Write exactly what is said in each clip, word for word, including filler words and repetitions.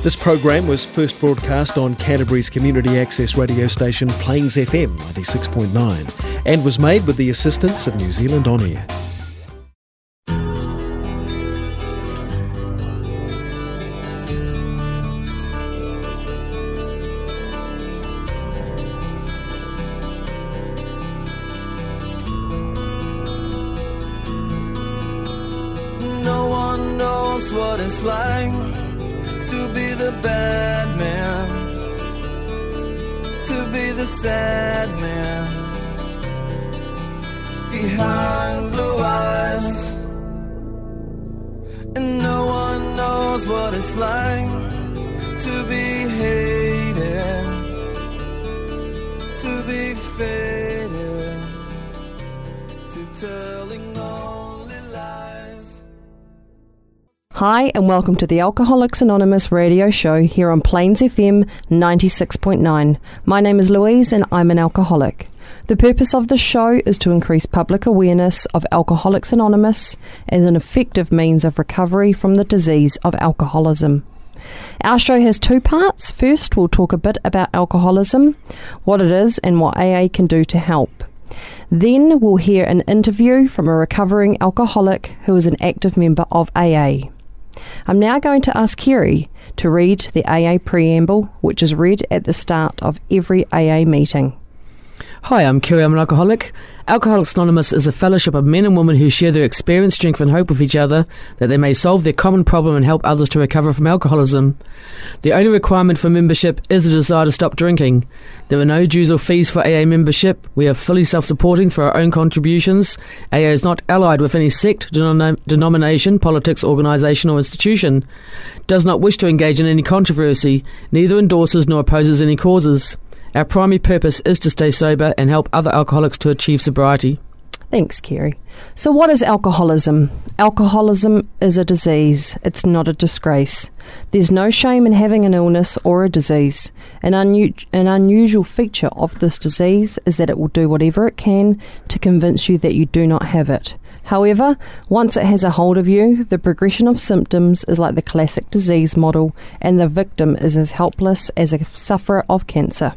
This program was first broadcast on Canterbury's community access radio station Plains F M ninety-six point nine and was made with the assistance of New Zealand On Air. No one knows what it's like to be the bad man, to be the sad man behind blue eyes. And no one knows what it's like to be hated, to be faded, to telling only lies. Hi and welcome to the Alcoholics Anonymous radio show here on Plains F M ninety-six point nine. My name is Louise and I'm an alcoholic. The purpose of this show is to increase public awareness of Alcoholics Anonymous as an effective means of recovery from the disease of alcoholism. Our show has two parts. First, we'll talk a bit about alcoholism, what it is and what A A can do to help. Then we'll hear an interview from a recovering alcoholic who is an active member of A A. I'm now going to ask Kerry to read the A A preamble, which is read at the start of every A A meeting. Hi, I'm Kerry, I'm an alcoholic. Alcoholics Anonymous is a fellowship of men and women who share their experience, strength and hope with each other that they may solve their common problem and help others to recover from alcoholism. The only requirement for membership is the desire to stop drinking. There are no dues or fees for A A membership. We are fully self-supporting for our own contributions. A A is not allied with any sect, denom- denomination, politics, organisation or institution. Does not wish to engage in any controversy. Neither endorses nor opposes any causes. Our primary purpose is to stay sober and help other alcoholics to achieve sobriety. Thanks, Kerry. So what is alcoholism? Alcoholism is a disease. It's not a disgrace. There's no shame in having an illness or a disease. An, unu- an unusual feature of this disease is that it will do whatever it can to convince you that you do not have it. However, once it has a hold of you, the progression of symptoms is like the classic disease model, and the victim is as helpless as a sufferer of cancer.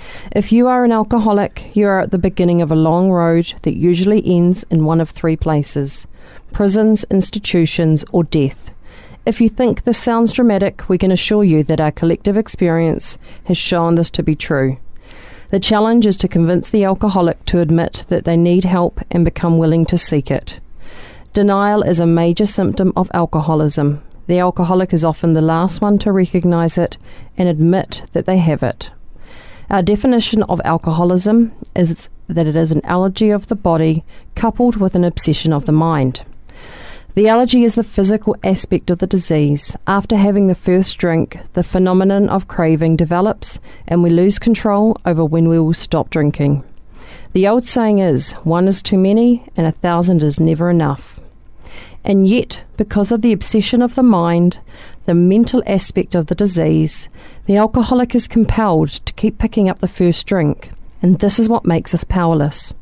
If you are an alcoholic, you are at the beginning of a long road that usually ends in one of three places: prisons, institutions, or death. If you think this sounds dramatic, we can assure you that our collective experience has shown this to be true. The challenge is to convince the alcoholic to admit that they need help and become willing to seek it. Denial is a major symptom of alcoholism. The alcoholic is often the last one to recognise it and admit that they have it. Our definition of alcoholism is that it is an allergy of the body coupled with an obsession of the mind. The allergy is the physical aspect of the disease. After having the first drink, the phenomenon of craving develops and we lose control over when we will stop drinking. The old saying is, one is too many and a thousand is never enough. And yet, because of the obsession of the mind, the mental aspect of the disease, the alcoholic is compelled to keep picking up the first drink, and this is what makes us powerless.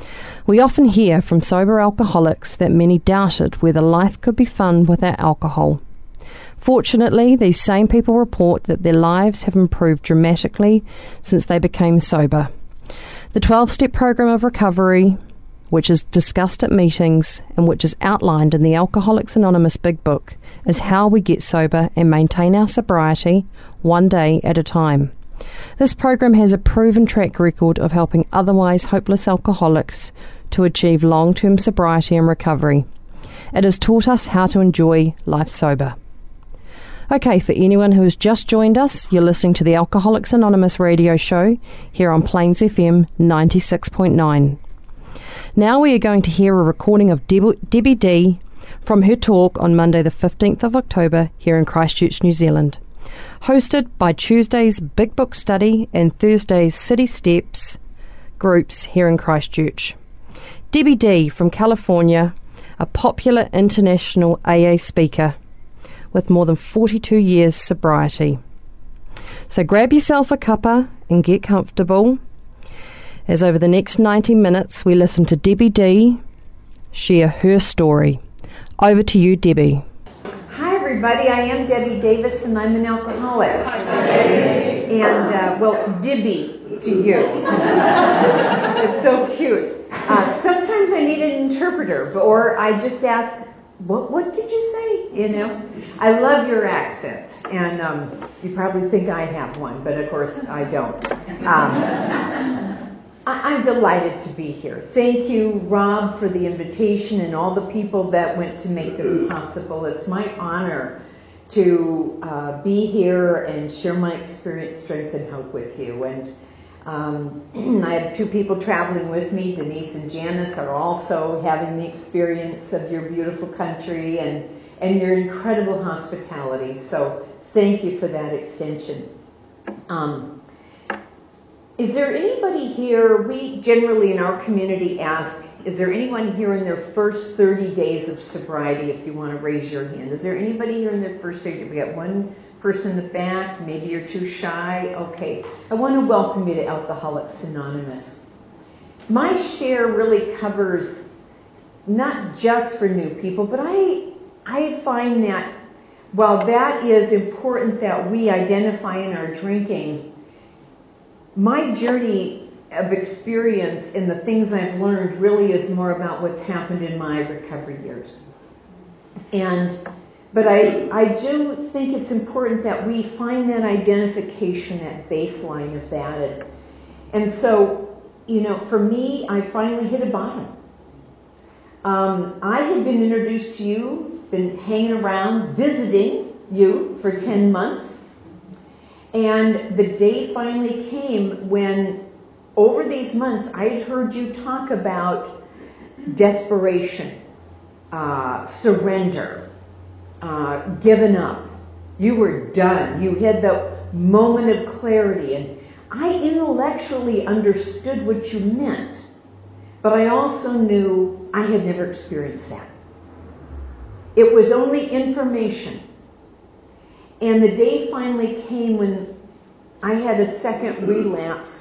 We often hear from sober alcoholics that many doubted whether life could be fun without alcohol. Fortunately, these same people report that their lives have improved dramatically since they became sober. The twelve-step program of recovery, which is discussed at meetings and which is outlined in the Alcoholics Anonymous Big Book, is how we get sober and maintain our sobriety one day at a time. This program has a proven track record of helping otherwise hopeless alcoholics to achieve long-term sobriety and recovery. It has taught us how to enjoy life sober. Okay, for anyone who has just joined us, you're listening to the Alcoholics Anonymous radio show here on Plains F M ninety-six point nine. Now we are going to hear a recording of Deb- Debbie D from her talk on Monday the fifteenth of October here in Christchurch, New Zealand. Hosted by Tuesday's Big Book Study and Thursday's City Steps groups here in Christchurch. Debbie D from California, a popular international A A speaker with more than forty-two years sobriety. So grab yourself a cuppa and get comfortable, as over the next ninety minutes we listen to Debbie D share her story. Over to you, Debbie. Hi everybody. I am Debbie Davis, and I'm an alcoholic. And, uh, well, Dibby to you. It's so cute. Uh, sometimes I need an interpreter, or I just ask, what, what did you say? You know? I love your accent. And um, you probably think I have one, but of course I don't. Um, I'm delighted to be here. Thank you, Rob, for the invitation and all the people that went to make this possible. It's my honor to uh, be here and share my experience, strength, and hope with you. And um, I have two people traveling with me. Denise and Janice are also having the experience of your beautiful country and, and your incredible hospitality. So thank you for that extension. Um, Is there anybody here, we generally in our community ask, is there anyone here in their first thirty days of sobriety, if you want to raise your hand? Is there anybody here in their first thirty? We got one person in the back, maybe you're too shy. Okay, I want to welcome you to Alcoholics Anonymous. My share really covers not just for new people, but I, I find that while that is important that we identify in our drinking, my journey of experience and the things I've learned really is more about what's happened in my recovery years. And, but I, I do think it's important that we find that identification, that baseline of that. And, and so, you know, for me, I finally hit a bottom. Um, I had been introduced to you, been hanging around, visiting you for ten months. And the day finally came when, over these months, I had heard you talk about desperation, uh, surrender, uh, giving up. You were done. You had the moment of clarity. And I intellectually understood what you meant, but I also knew I had never experienced that. It was only information. And the day finally came when I had a second relapse,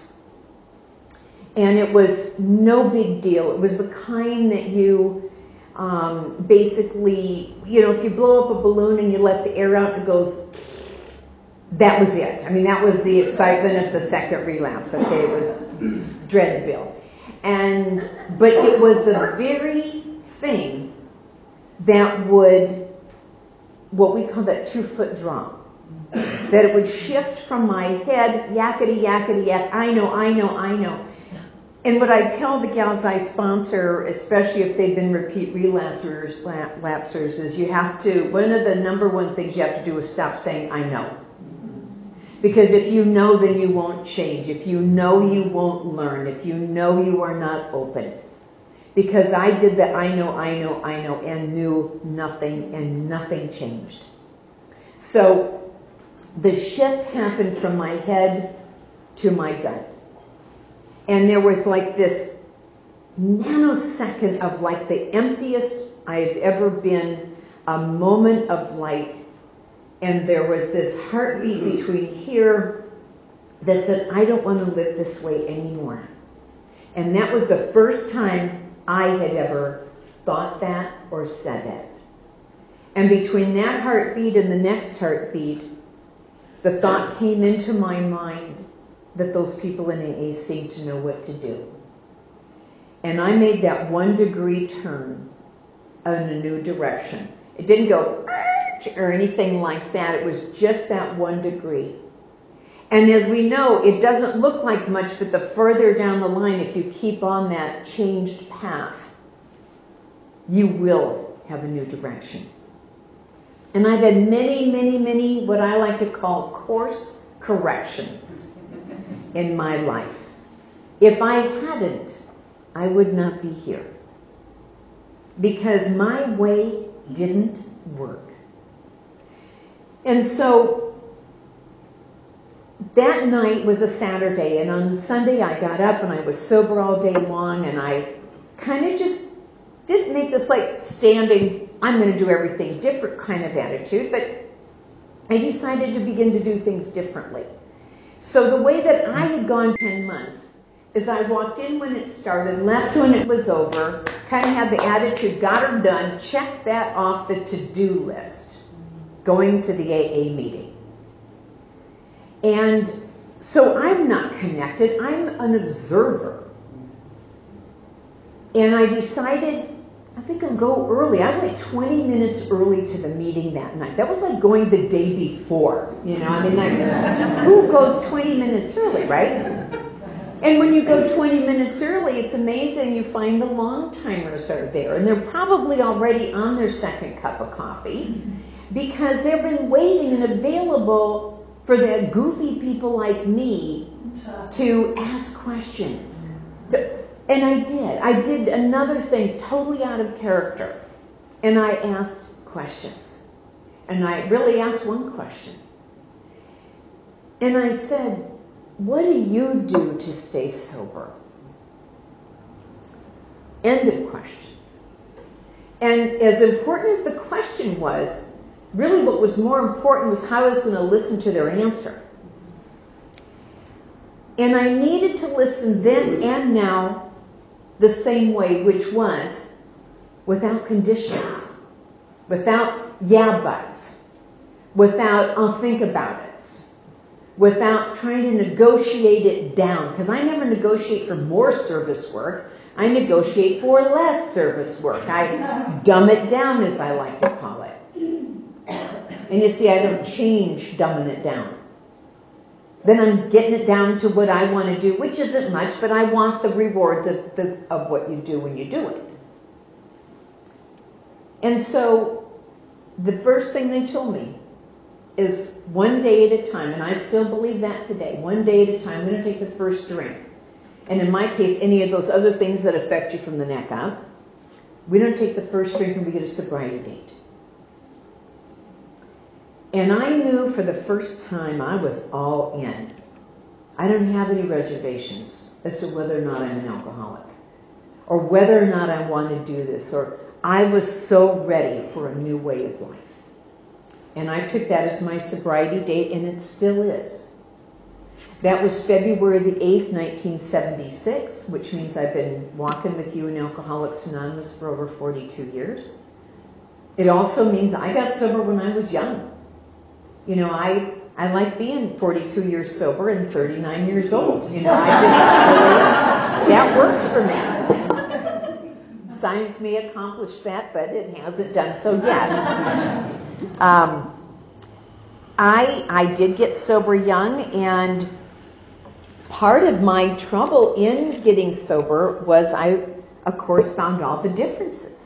and it was no big deal. It was the kind that you um, basically, you know, if you blow up a balloon and you let the air out, it goes, that was it. I mean, that was the excitement of the second relapse, okay? It was Dreadsville. And, but it was the very thing that would, what we call that two-foot drop. That it would shift from my head, yakety, yakety, yak, I know, I know, I know. And what I tell the gals I sponsor, especially if they've been repeat relapsers, lapsers, is you have to, one of the number one things you have to do is stop saying, I know. Because if you know, then you won't change. If you know, you won't learn. If you know, you are not open. Because I did the I know, I know, I know, and knew nothing, and nothing changed. So the shift happened from my head to my gut. And there was like this nanosecond of like the emptiest I've ever been, a moment of light. And there was this heartbeat between here that said, I don't want to live this way anymore. And that was the first time I had ever thought that or said it. And between that heartbeat and the next heartbeat, the thought came into my mind that those people in A A seemed to know what to do. And I made that one degree turn in a new direction. It didn't go or anything like that. It was just that one degree. And as we know, it doesn't look like much, but the further down the line, if you keep on that changed path, you will have a new direction. And I've had many, many, many, what I like to call course corrections in my life. If I hadn't, I would not be here. Because my way didn't work. And so that night was a Saturday, and on Sunday I got up and I was sober all day long, and I kind of just didn't make this like standing, I'm going to do everything different kind of attitude, but I decided to begin to do things differently. So the way that I had gone ten months is I walked in when it started, left when it was over, kind of had the attitude, got her done, check that off the to-do list. going to the A A meeting. And so I'm not connected, I'm an observer. And I decided, I think I'll go early. I went twenty minutes early to the meeting that night. That was like going the day before, you know, I mean, like, who goes twenty minutes early, right? And when you go twenty minutes early, it's amazing, you find the long-timers are there, and they're probably already on their second cup of coffee because they've been waiting and available for the goofy people like me to ask questions. And I did. I did another thing totally out of character. And I asked questions. And I really asked one question. And I said, what do you do to stay sober? End of questions. And as important as the question was, really what was more important was how I was going to listen to their answer. And I needed to listen then and now the same way, which was without conditions, without yeah buts, without I'll think about it, without trying to negotiate it down, because I never negotiate for more service work. I negotiate for less service work. I dumb it down, as I like to call it. And you see, I don't change dumbing it down. Then I'm getting it down to what I want to do, which isn't much, but I want the rewards of, the, of what you do when you do it. And so the first thing they told me is one day at a time, and I still believe that today, one day at a time, I'm going to take the first drink. And in my case, any of those other things that affect you from the neck up, we don't take the first drink and we get a sobriety date. And I knew for the first time I was all in. I don't have any reservations as to whether or not I'm an alcoholic or whether or not I want to do this, or I was so ready for a new way of life. And I took that as my sobriety date, and it still is. That was February the eighth, nineteen seventy-six, which means I've been walking with you in Alcoholics Anonymous for over forty-two years. It also means I got sober when I was young. You know, I I like being forty-two years sober and thirty-nine years old. You know, I just, that works for me. Science may accomplish that, but it hasn't done so yet. Um, I I did get sober young, and part of my trouble in getting sober was I, of course, found all the differences.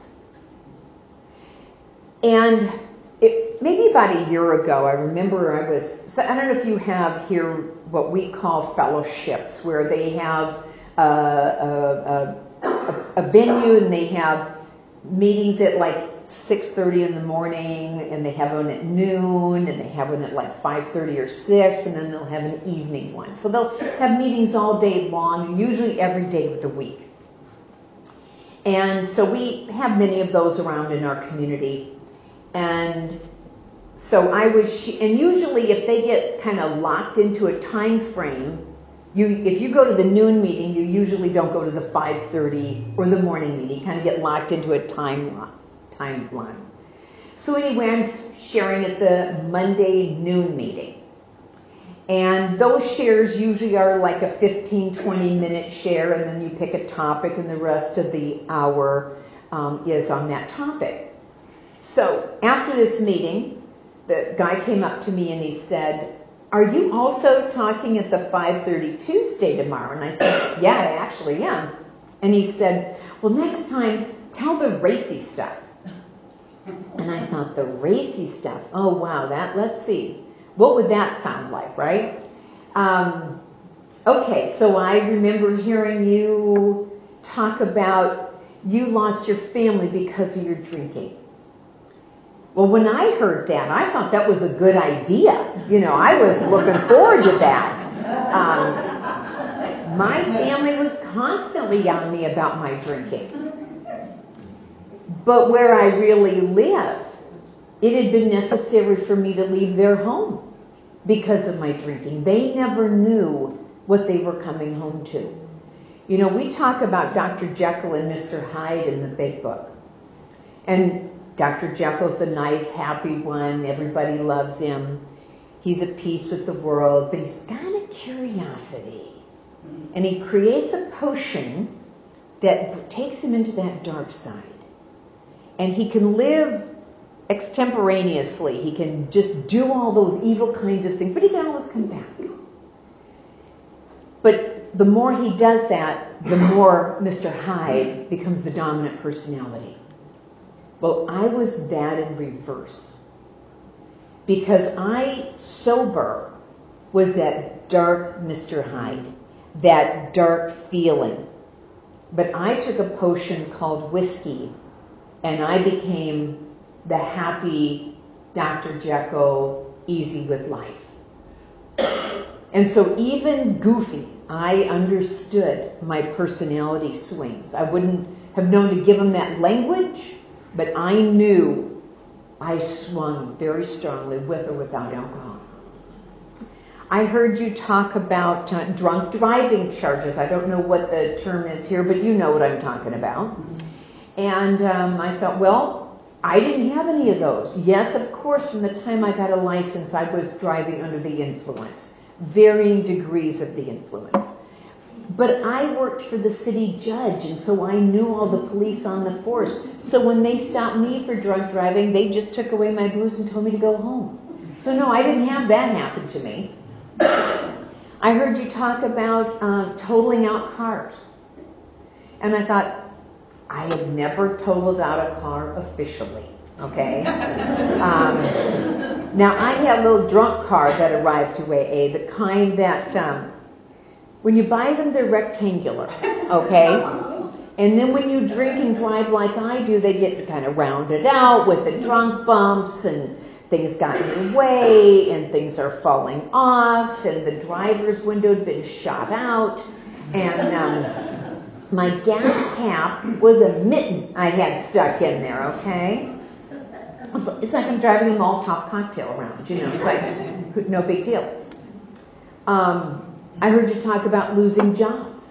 And it, maybe about a year ago, I remember I was, so I don't know if you have here what we call fellowships, where they have a, a, a, a venue and they have meetings at like six thirty in the morning, and they have one at noon, and they have one at like five thirty or six, and then they'll have an evening one. So they'll have meetings all day long, usually every day of the week. And so we have many of those around in our community. And so I was, and usually if they get kind of locked into a time frame, you, if you go to the noon meeting, you usually don't go to the five thirty or the morning meeting. You kind of get locked into a time timeline. So anyway, I'm sharing at the Monday noon meeting. And those shares usually are like a fifteen, twenty minute share, and then you pick a topic, and the rest of the hour um, is on that topic. So after this meeting, the guy came up to me and he said, "Are you also talking at the five thirty Tuesday tomorrow?" And I said, "Yeah, I actually am." And he said, "Well, next time, tell the racy stuff." And I thought, the racy stuff, oh wow, that, let's see. What would that sound like, right? Um, okay, so I remember hearing you talk about you lost your family because of your drinking. Well, when I heard that, I thought that was a good idea. You know, I was looking forward to that. Um, my family was constantly on me about my drinking. But where I really live, it had been necessary for me to leave their home because of my drinking. They never knew what they were coming home to. You know, we talk about Doctor Jekyll and Mister Hyde in the Big Book. And Doctor Jekyll's the nice, happy one. Everybody loves him. He's at peace with the world, but he's got a curiosity. And he creates a potion that takes him into that dark side. And he can live extemporaneously. He can just do all those evil kinds of things, but he can always come back. But the more he does that, the more Mister Hyde becomes the dominant personality. Well, I was that in reverse. Because I, sober, was that dark Mister Hyde, that dark feeling. But I took a potion called whiskey, and I became the happy Doctor Jekyll, easy with life. And so even goofy, I understood my personality swings. I wouldn't have known to give him that language, but I knew I swung very strongly with or without alcohol. I heard you talk about uh, drunk driving charges. I don't know what the term is here, but you know what I'm talking about. And um, I thought, well, I didn't have any of those. Yes, of course, from the time I got a license, I was driving under the influence, varying degrees of the influence. But I worked for the city judge, and so I knew all the police on the force. So when they stopped me for drunk driving, they just took away my booze and told me to go home. So no, I didn't have that happen to me. I heard you talk about uh, totaling out cars. And I thought, I had never totaled out a car officially, okay? Um, now, I had a little drunk car that arrived to A A, the kind that, um, when you buy them, they're rectangular, okay? And then when you drink and drive like I do, they get kind of rounded out with the drunk bumps, and things got in the way, and things are falling off, and the driver's window had been shot out, and um, my gas cap was a mitten I had stuck in there, okay? It's like I'm driving a Molotov cocktail around, you know, it's like no big deal. Um, I heard you talk about losing jobs.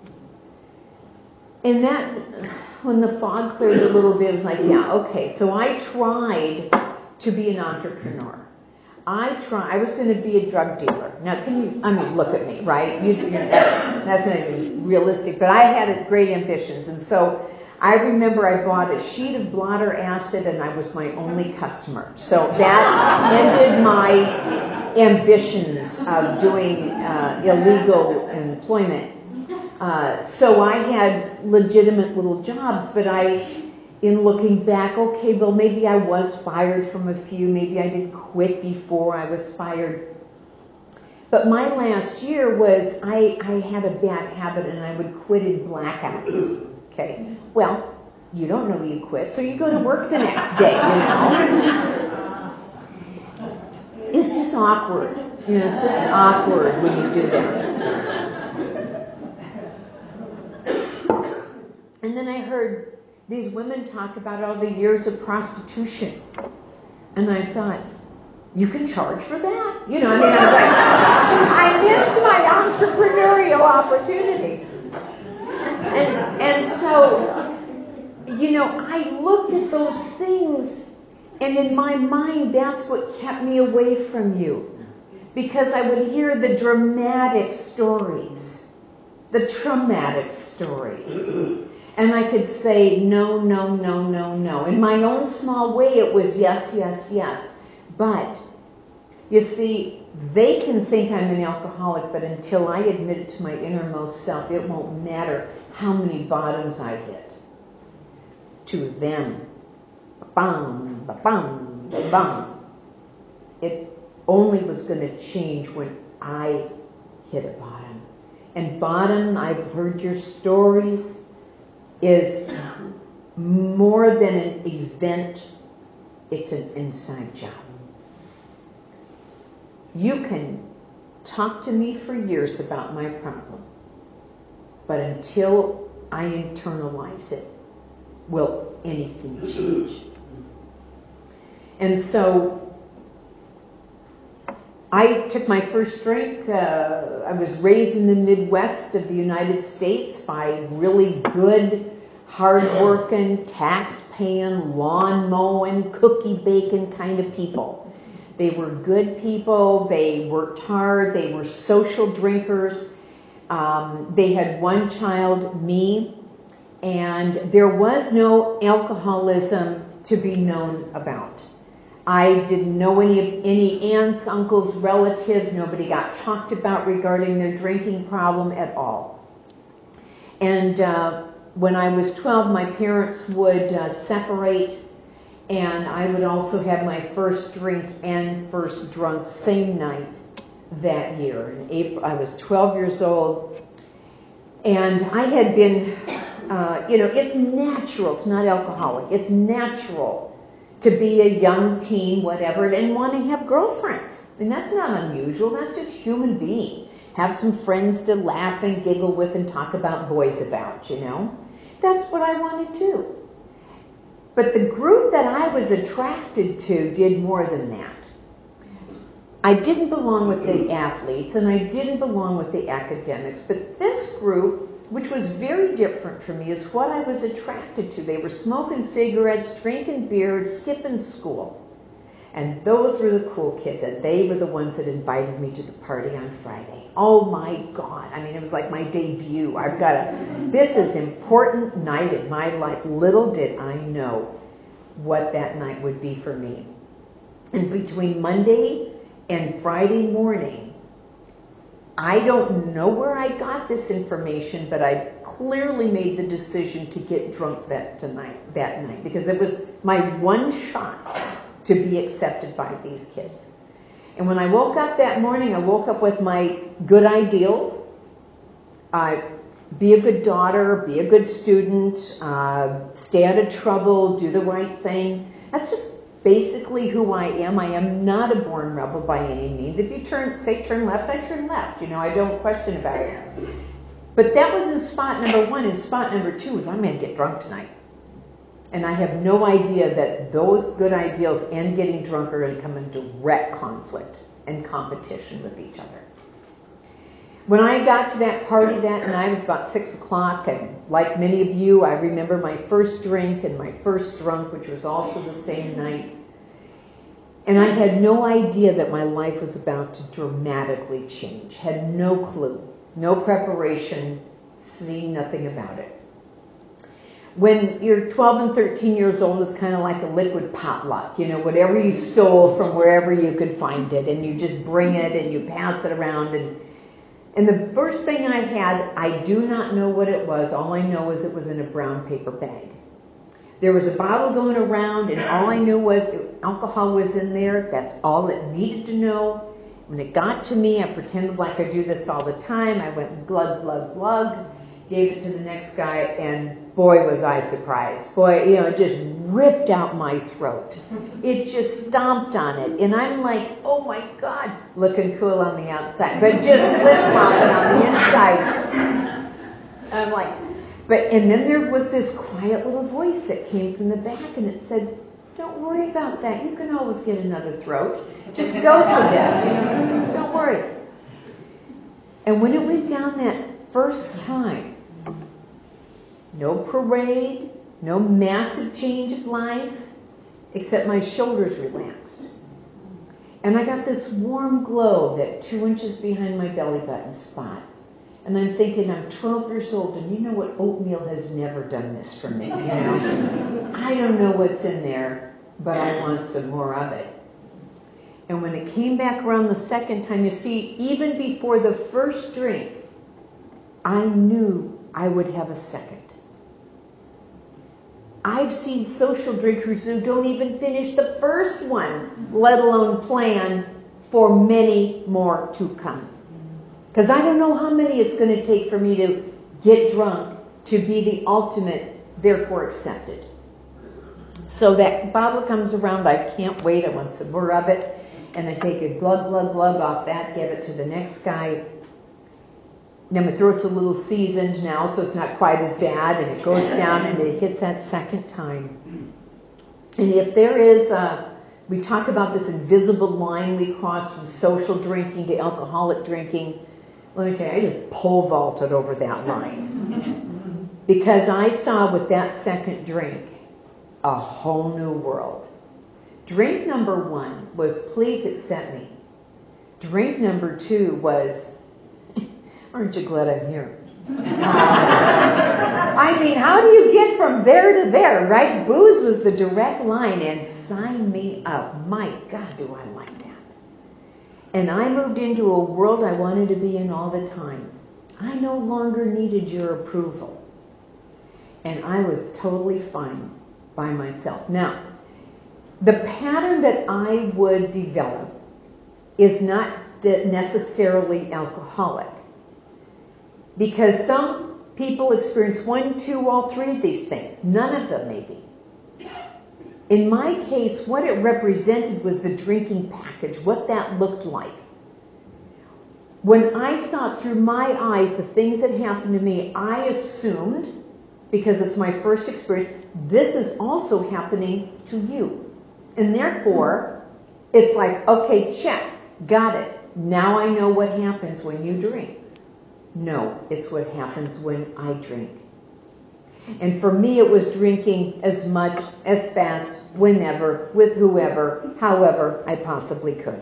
And that, when the fog cleared a little bit, it was like, yeah, okay, so I tried to be an entrepreneur. I try. I was going to be a drug dealer. Now, can you? I mean, look at me, right? You, you're, that, that's not even realistic. But I had great ambitions, and so I remember I bought a sheet of blotter acid, and I was my only customer. So that ended my ambitions of doing uh, illegal employment. Uh, so I had legitimate little jobs, but I. In looking back, okay, well, maybe I was fired from a few. Maybe I did quit before I was fired. But my last year was, I, I had a bad habit, and I would quit in blackouts. Okay, well, you don't know you quit, so you go to work the next day, you know. It's just awkward. You know, it's just awkward when you do that. And then I heard these women talk about all the years of prostitution. And I thought, you can charge for that? You know, I mean, I was like, I missed my entrepreneurial opportunity. And, and so, you know, I looked at those things, and in my mind, that's what kept me away from you. Because I would hear the dramatic stories, the traumatic stories. And I could say, no, no, no, no, no. In my own small way, it was yes, yes, yes. But, you see, they can think I'm an alcoholic, but until I admit it to my innermost self, it won't matter how many bottoms I hit. To them, ba-bum, ba-bum, ba-bum. It only was going to change when I hit a bottom. And bottom, I've heard your stories, is more than an event, it's an inside job. You can talk to me for years about my problem, but until I internalize it, will anything change? And so I took my first drink. Uh, I was raised in the Midwest of the United States by really good, hard-working, tax-paying, lawn-mowing, cookie-baking kind of people. They were good people. They worked hard. They were social drinkers. Um, they had one child, me, and there was no alcoholism to be known about. I didn't know any any aunts, uncles, relatives. Nobody got talked about regarding their drinking problem at all. And uh, when I was twelve, my parents would uh, separate, and I would also have my first drink and first drunk same night that year. In April, I was twelve years old, and I had been, uh, you know, it's natural. It's not alcoholic. It's natural to be a young teen, whatever, and want to have girlfriends. And that's not unusual. That's just human being. Have some friends to laugh and giggle with and talk about boys about, you know. That's what I wanted to. But the group that I was attracted to did more than that. I didn't belong with the athletes, and I didn't belong with the academics. But this group, which was very different from me, is what I was attracted to. They were smoking cigarettes, drinking beer, skipping school. And those were the cool kids, and they were the ones that invited me to the party on Friday. Oh my God. I mean, it was like my debut. I've got a, this is important night in my life. Little did I know what that night would be for me. And between Monday and Friday morning, I don't know where I got this information, but I clearly made the decision to get drunk that tonight, that night, because it was my one shot to be accepted by these kids. And when I woke up that morning, I woke up with my good ideals. Uh, be a good daughter, be a good student, uh, stay out of trouble, do the right thing. That's just basically who I am. I am not a born rebel by any means. If you turn, say turn left, I turn left. You know, I don't question about it. But that was in spot number one. And spot number two was I'm going to get drunk tonight. And I have no idea that those good ideals and getting drunk are going to come in direct conflict and competition with each other. When I got to that party that night, it was about six o'clock, and like many of you, I remember my first drink and my first drunk, which was also the same night. And I had no idea that my life was about to dramatically change. Had no clue, no preparation, seeing nothing about it. When you're twelve and thirteen years old, it's kind of like a liquid potluck. You know, whatever you stole from wherever you could find it, and you just bring it and you pass it around. And And the first thing I had, I do not know what it was. All I know is it was in a brown paper bag. There was a bottle going around, and all I knew was alcohol was in there. That's all it needed to know. When it got to me, I pretended like I do this all the time. I went glug, glug, glug, gave it to the next guy, and boy, was I surprised. Boy, you know, it just ripped out my throat. It just stomped on it. And I'm like, oh my God, looking cool on the outside, but just flip-flopping on the inside. I'm like, but, and then there was this quiet little voice that came from the back, and it said, don't worry about that. You can always get another throat. Just go for this. You know? Don't worry. And when it went down that first time, no parade, no massive change of life, except my shoulders relaxed. And I got this warm glow that two inches behind my belly button spot. And I'm thinking, I'm twelve years old, and you know what? Oatmeal has never done this for me. You know, I don't know what's in there, but I want some more of it. And when it came back around the second time, you see, even before the first drink, I knew I would have a second. I've seen social drinkers who don't even finish the first one, let alone plan for many more to come. Because I don't know how many it's going to take for me to get drunk to be the ultimate, therefore accepted. So that bottle comes around, I can't wait, I want some more of it. And I take a glug, glug, glug off that, give it to the next guy. Now my throat's a little seasoned now, so it's not quite as bad, and it goes down and it hits that second time. And if there is, a, we talk about this invisible line we cross from social drinking to alcoholic drinking. Let me tell you, I just pole vaulted over that line. Because I saw with that second drink a whole new world. Drink number one was, please accept me. Drink number two was, aren't you glad I'm here? I mean, how do you get from there to there, right? Booze was the direct line, and sign me up. My God, do I like that. And I moved into a world I wanted to be in all the time. I no longer needed your approval. And I was totally fine by myself. Now, the pattern that I would develop is not necessarily alcoholic. Because some people experience one, two, all three of these things. None of them maybe. In my case, what it represented was the drinking package, what that looked like. When I saw through my eyes the things that happened to me, I assumed, because it's my first experience, this is also happening to you. And therefore, it's like, okay, check, got it. Now I know what happens when you drink. No, it's what happens when I drink. And for me, it was drinking as much, as fast, whenever, with whoever, however I possibly could.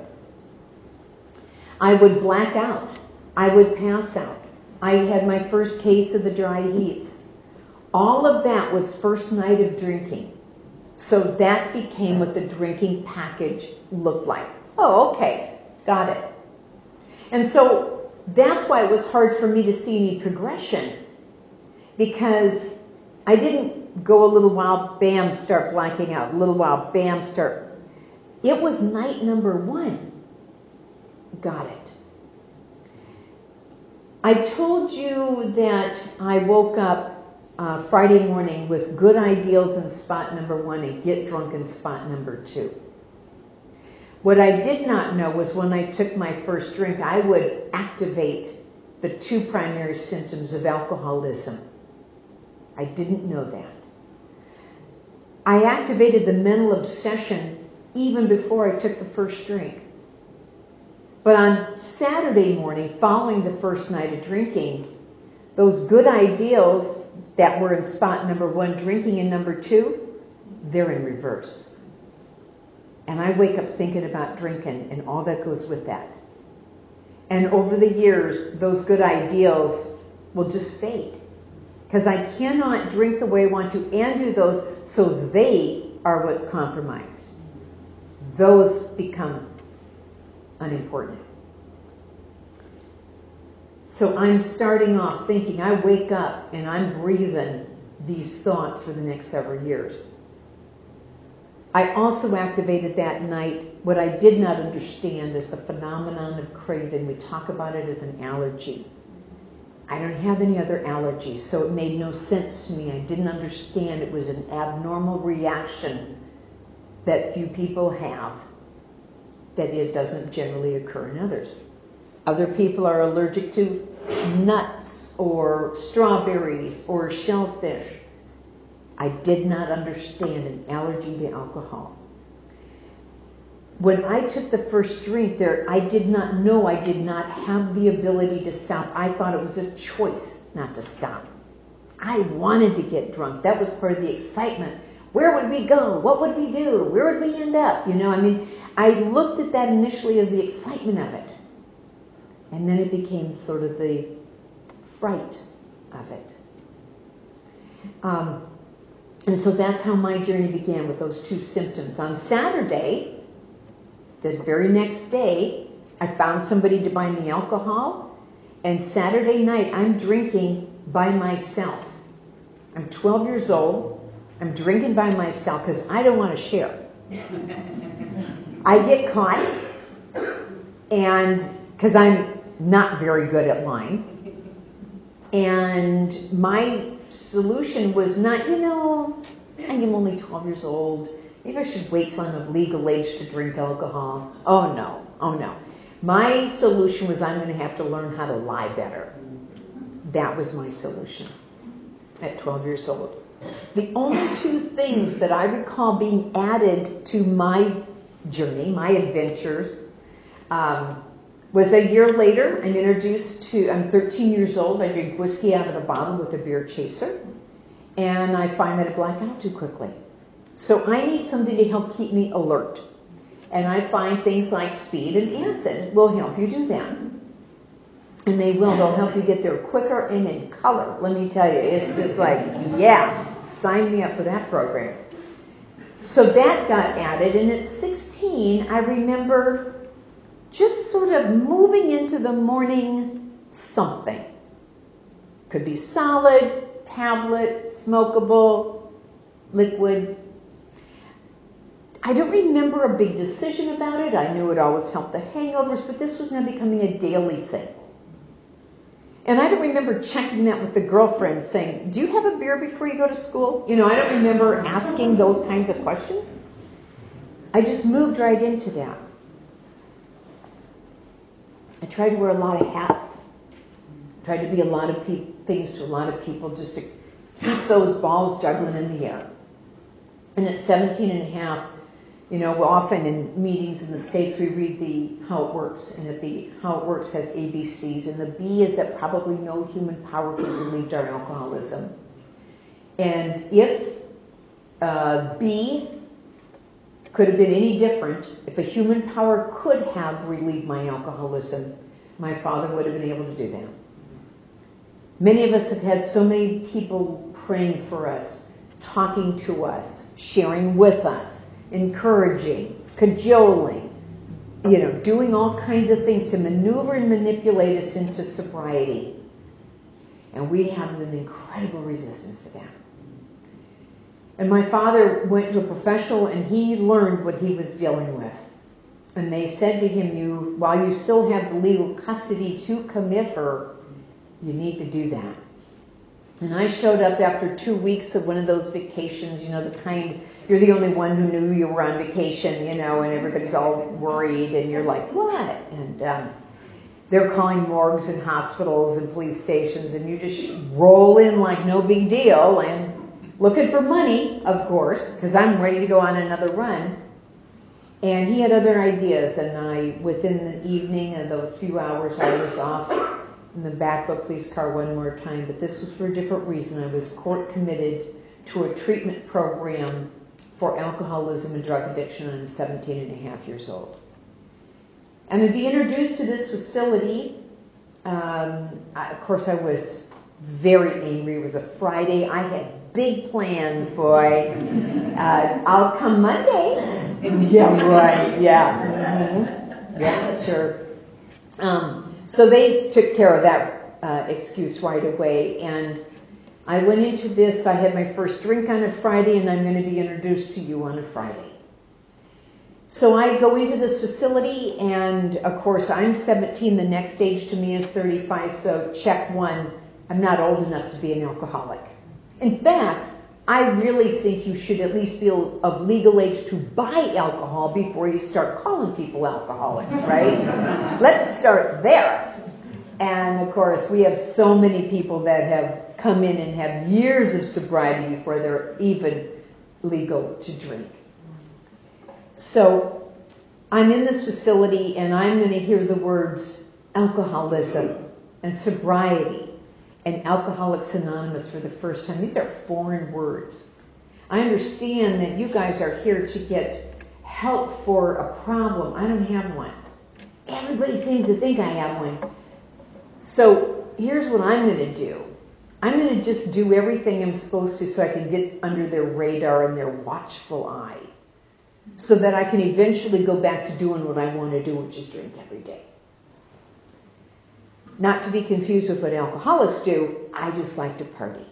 I would black out. I would pass out. I had my first case of the dry heaves. All of that was first night of drinking. So that became what the drinking package looked like. Oh, okay, got it. And so that's why it was hard for me to see any progression, because I didn't go a little while, bam, start blacking out, a little while, bam, start. It was night number one. Got it. I told you that I woke up uh, Friday morning with good ideals in spot number one and get drunk in spot number two. What I did not know was when I took my first drink, I would activate the two primary symptoms of alcoholism. I didn't know that. I activated the mental obsession even before I took the first drink. But on Saturday morning, following the first night of drinking, those good ideals that were in spot number one, drinking in number two, they're in reverse. And I wake up thinking about drinking and all that goes with that. And over the years, those good ideals will just fade. Because I cannot drink the way I want to and do those, so they are what's compromised. Those become unimportant. So I'm starting off thinking, I wake up and I'm breathing these thoughts for the next several years. I also activated that night what I did not understand is the phenomenon of craving. We talk about it as an allergy. I don't have any other allergies, so it made no sense to me. I didn't understand it was an abnormal reaction that few people have, that it doesn't generally occur in others. Other people are allergic to nuts or strawberries or shellfish. I did not understand an allergy to alcohol. When I took the first drink there, I did not know I did not have the ability to stop. I thought it was a choice not to stop. I wanted to get drunk. That was part of the excitement. Where would we go? What would we do? Where would we end up? You know, I mean, I looked at that initially as the excitement of it. And then it became sort of the fright of it. Um, and so that's how my journey began, with those two symptoms. On Saturday, the very next day, I found somebody to buy me alcohol. And Saturday night, I'm drinking by myself. I'm twelve years old. I'm drinking by myself because I don't want to share. I get caught, and because I'm not very good at lying. And my solution was not, you know, I am only twelve years old. Maybe I should wait till I'm of legal age to drink alcohol. Oh no, oh no. My solution was, I'm going to have to learn how to lie better. That was my solution at twelve years old. The only two things that I recall being added to my journey, my adventures, um, Was a year later, I'm introduced to, I'm thirteen years old, I drink whiskey out of the bottle with a beer chaser, and I find that I black out too quickly. So I need something to help keep me alert. And I find things like speed and acid will help you do that. And they will, they'll help you get there quicker and in color. Let me tell you, it's just like, yeah, sign me up for that program. So that got added, and at sixteen, I remember just sort of moving into the morning something. Could be solid, tablet, smokable, liquid. I don't remember a big decision about it. I knew it always helped the hangovers, but this was now becoming a daily thing. And I don't remember checking that with the girlfriend saying, do you have a beer before you go to school? You know, I don't remember asking those kinds of questions. I just moved right into that. I tried to wear a lot of hats. I tried to be a lot of pe- things to a lot of people just to keep those balls juggling in the air. And at seventeen and a half, you know, often in meetings in the States, we read the How It Works, and that the How It Works has A B Cs, and the B is that probably no human power could relieve our alcoholism. And if uh, B could have been any different, if a human power could have relieved my alcoholism, my father would have been able to do that. Many of us have had so many people praying for us, talking to us, sharing with us, encouraging, cajoling, you know, doing all kinds of things to maneuver and manipulate us into sobriety. And we have an incredible resistance to that. And my father went to a professional, and he learned what he was dealing with. And they said to him, "You, while you still have the legal custody to commit her, you need to do that." And I showed up after two weeks of one of those vacations, you know, the kind, you're the only one who knew you were on vacation, you know, and everybody's all worried, and you're like, what? And um, they're calling morgues and hospitals and police stations, and you just roll in like no big deal, and looking for money, of course, because I'm ready to go on another run. And he had other ideas, and I, within the evening of those few hours, I was off in the back of a police car one more time, but this was for a different reason. I was court committed to a treatment program for alcoholism and drug addiction, and I'm seventeen and a half years old. And to be introduced to this facility, um, I, of course I was very angry. It was a Friday. I had big plans, boy. Uh, I'll come Monday. Yeah, right, yeah. Mm-hmm. Yeah, sure. Um, so they took care of that uh, excuse right away, and I went into this. I had my first drink on a Friday, and I'm going to be introduced to you on a Friday. So I go into this facility, and of course I'm seventeen. The next age to me is thirty-five, so check one. I'm not old enough to be an alcoholic. In fact, I really think you should at least be of legal age to buy alcohol before you start calling people alcoholics, right? Let's start there. And of course, we have so many people that have come in and have years of sobriety before they're even legal to drink. So I'm in this facility, and I'm going to hear the words alcoholism and sobriety and Alcoholics Anonymous for the first time. These are foreign words. I understand that you guys are here to get help for a problem. I don't have one. Everybody seems to think I have one. So here's what I'm going to do. I'm going to just do everything I'm supposed to so I can get under their radar and their watchful eye, so that I can eventually go back to doing what I want to do, which is drink every day. Not to be confused with what alcoholics do, I just like to party.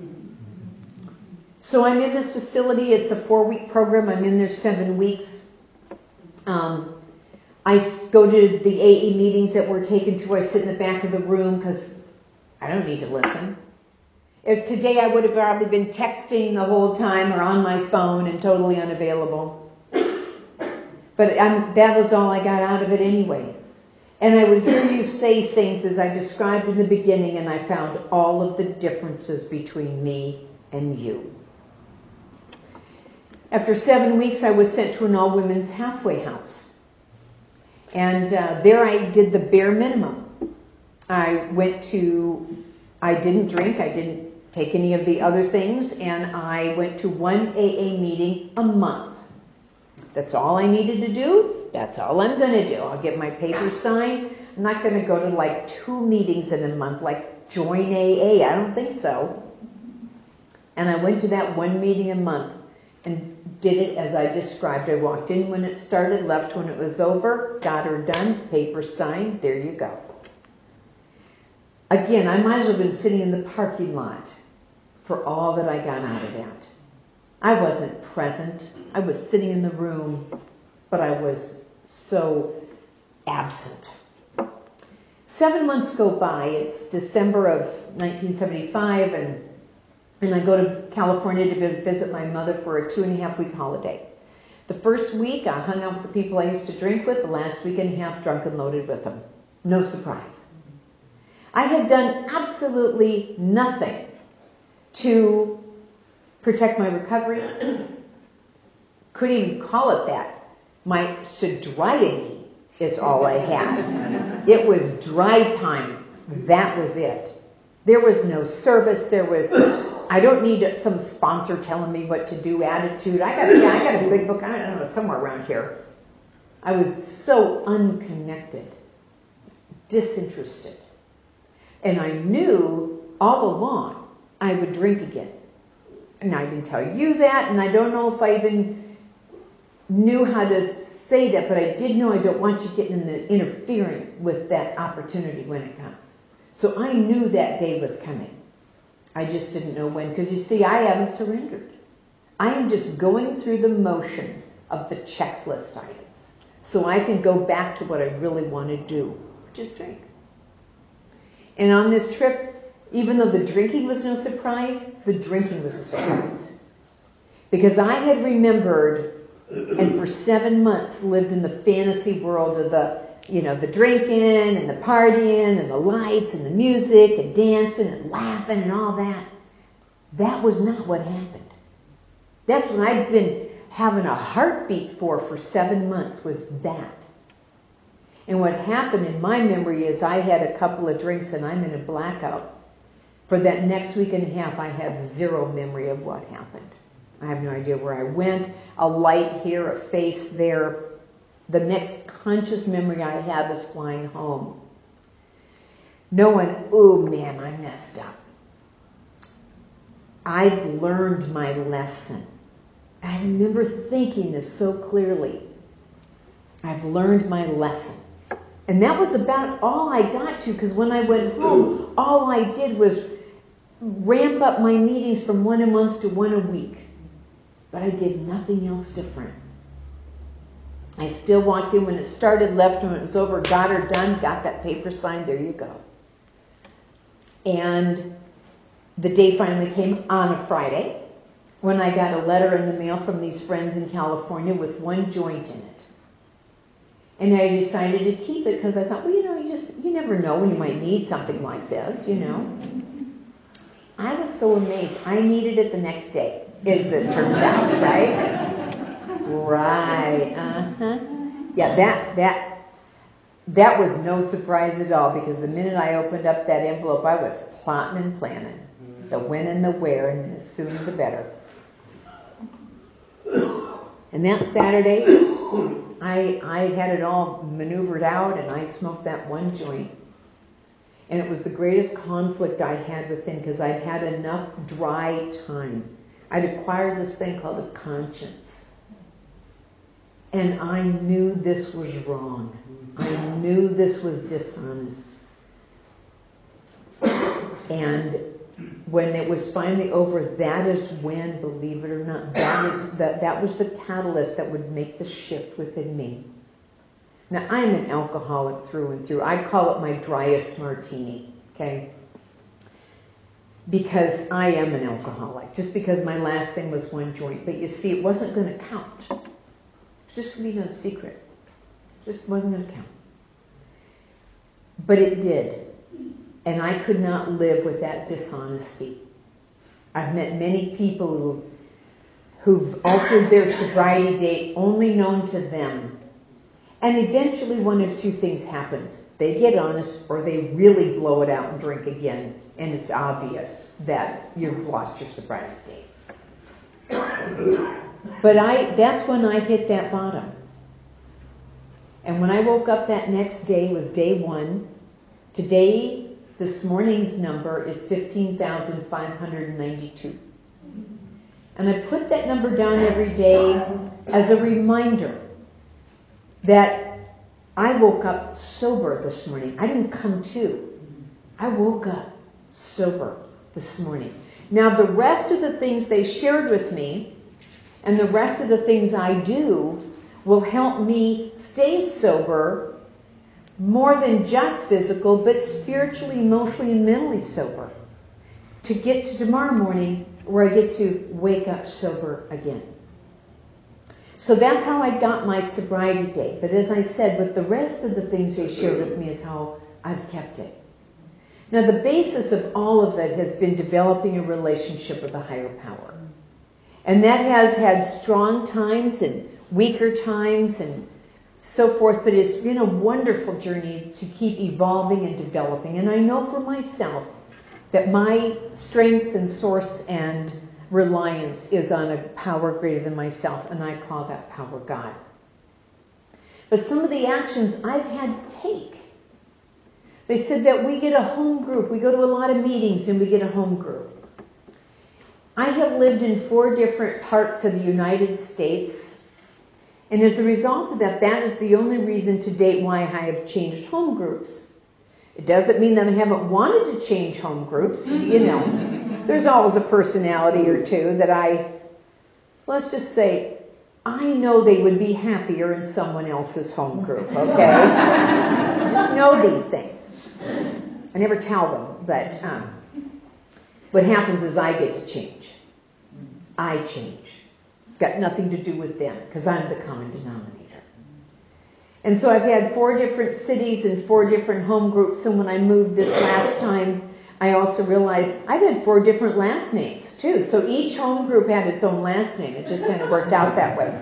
So I'm in this facility. It's a four-week program. I'm in there seven weeks. Um, I go to the A A meetings that we're taken to. I sit in the back of the room because I don't need to listen. If today I would have probably been texting the whole time or on my phone and totally unavailable. But I'm, that was all I got out of it anyway. And I would hear you say things as I described in the beginning, and I found all of the differences between me and you. After seven weeks, I was sent to an all-women's halfway house. And uh, there I did the bare minimum. I went to, I didn't drink, I didn't take any of the other things, and I went to one A A meeting a month. That's all I needed to do. That's all I'm going to do. I'll get my paper signed. I'm not going to go to like two meetings in a month, like join A A. I don't think so. And I went to that one meeting a month and did it as I described. I walked in when it started, left when it was over, got her done, paper signed, there you go. Again, I might as well have been sitting in the parking lot for all that I got out of that. I wasn't present. I was sitting in the room, but I was so absent. Seven months go by. It's December of nineteen seventy-five, and and I go to California to visit my mother for a two and a half week holiday. The first week, I hung out with the people I used to drink with. The last week and a half, drunk and loaded with them. No surprise. I had done absolutely nothing to protect my recovery. Couldn't even call it that. My sobriety is all I had. It was dry time. That was it. There was no service. There was, I don't need some sponsor telling me what to do attitude. I got, yeah, I got a big book. I don't know, somewhere around here. I was so unconnected, disinterested. And I knew all along I would drink again. And I didn't tell you that, and I don't know if I even knew how to say that, but I did know I don't want you getting in the interfering with that opportunity when it comes. So I knew that day was coming. I just didn't know when, because you see, I haven't surrendered. I am just going through the motions of the checklist items so I can go back to what I really want to do, which is drink. And on this trip, even though the drinking was no surprise, the drinking was a surprise. Because I had remembered, and for seven months lived in the fantasy world of the, you know, the drinking and the partying and the lights and the music and dancing and laughing and all that. That was not what happened. That's what I'd been having a heartbeat for for seven months was that. And what happened in my memory is I had a couple of drinks and I'm in a blackout. For that next week and a half, I have zero memory of what happened. I have no idea where I went. A light here, a face there. The next conscious memory I have is flying home. Knowing, oh man, I messed up. I've learned my lesson. I remember thinking this so clearly. I've learned my lesson. And that was about all I got to, because when I went home, all I did was ramp up my meetings from one a month to one a week. But I did nothing else different. I still walked in when it started, left when it was over, got her done, got that paper signed, there you go. And the day finally came on a Friday when I got a letter in the mail from these friends in California with one joint in it. And I decided to keep it because I thought, well, you know, you just, you never know when you might need something like this, you know. I was so amazed. I needed it the next day, as it turned out, right? Right. Uh-huh. Yeah, that, that, that was no surprise at all, because the minute I opened up that envelope, I was plotting and planning. The when and the where, and the sooner the better. And that Saturday, I, I had it all maneuvered out, and I smoked that one joint. And it was the greatest conflict I had within, because I'd had enough dry time. I'd acquired this thing called a conscience. And I knew this was wrong. I knew this was dishonest. And when it was finally over, that is when, believe it or not, that was the, that was the catalyst that would make the shift within me. Now, I'm an alcoholic through and through. I call it my driest martini, okay? Because I am an alcoholic, just because my last thing was one joint. But you see, it wasn't going to count. It was just going to be no secret. It just wasn't going to count. But it did. And I could not live with that dishonesty. I've met many people who, who've altered their sobriety date only known to them. And eventually one of two things happens. They get honest or they really blow it out and drink again, and it's obvious that you've lost your sobriety. But I that's when I hit that bottom. And when I woke up that next day was day one. Today, this morning's number is fifteen thousand five hundred ninety-two. And I put that number down every day as a reminder that I woke up sober this morning. I didn't come to. I woke up sober this morning. Now, the rest of the things they shared with me and the rest of the things I do will help me stay sober, more than just physical, but spiritually, emotionally, and mentally sober, to get to tomorrow morning where I get to wake up sober again. So that's how I got my sobriety date. But as I said, with the rest of the things they shared with me is how I've kept it. Now, the basis of all of it has been developing a relationship with a higher power. And that has had strong times and weaker times and so forth, but it's been a wonderful journey to keep evolving and developing. And I know for myself that my strength and source and reliance is on a power greater than myself, and I call that power God. But some of the actions I've had to take, they said that we get a home group. We go to a lot of meetings and we get a home group. I have lived in four different parts of the United States, and as a result of that, that is the only reason to date why I have changed home groups. It doesn't mean that I haven't wanted to change home groups, you know. There's always a personality or two that I, let's just say, I know they would be happier in someone else's home group, okay? Just know these things. I never tell them, but um, what happens is I get to change. I change. It's got nothing to do with them, because I'm the common denominator. And so I've had four different cities and four different home groups, and when I moved this last time, I also realized I've had four different last names, too. So each home group had its own last name. It just kind of worked out that way.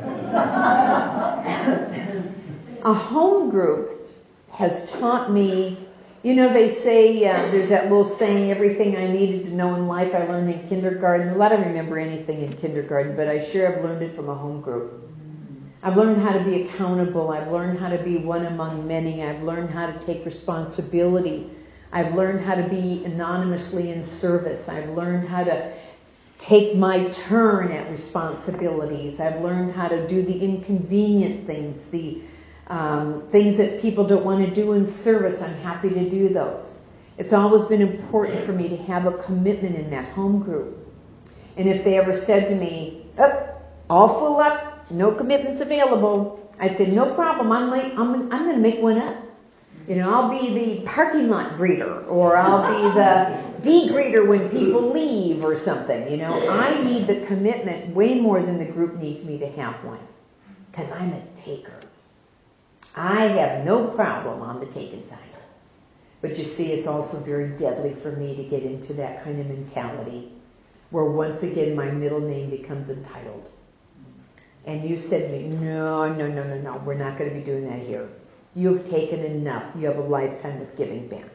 A home group has taught me, you know, they say, uh, there's that little saying, everything I needed to know in life I learned in kindergarten. Well, I don't remember anything in kindergarten, but I sure have learned it from a home group. I've learned how to be accountable. I've learned how to be one among many. I've learned how to take responsibility. I've learned how to be anonymously in service. I've learned how to take my turn at responsibilities. I've learned how to do the inconvenient things, the um, things that people don't want to do in service. I'm happy to do those. It's always been important for me to have a commitment in that home group. And if they ever said to me, oh, all full up, no commitments available, I'd say, no problem, I'm late. I'm, I'm going to make one up. You know, I'll be the parking lot greeter, or I'll be the de-greeter when people leave or something. You know, I need the commitment way more than the group needs me to have one, because I'm a taker. I have no problem on the taking side. But you see, it's also very deadly for me to get into that kind of mentality where once again my middle name becomes entitled. And you said to me, no, no, no, no, no, we're not going to be doing that here. You've taken enough. You have a lifetime of giving back.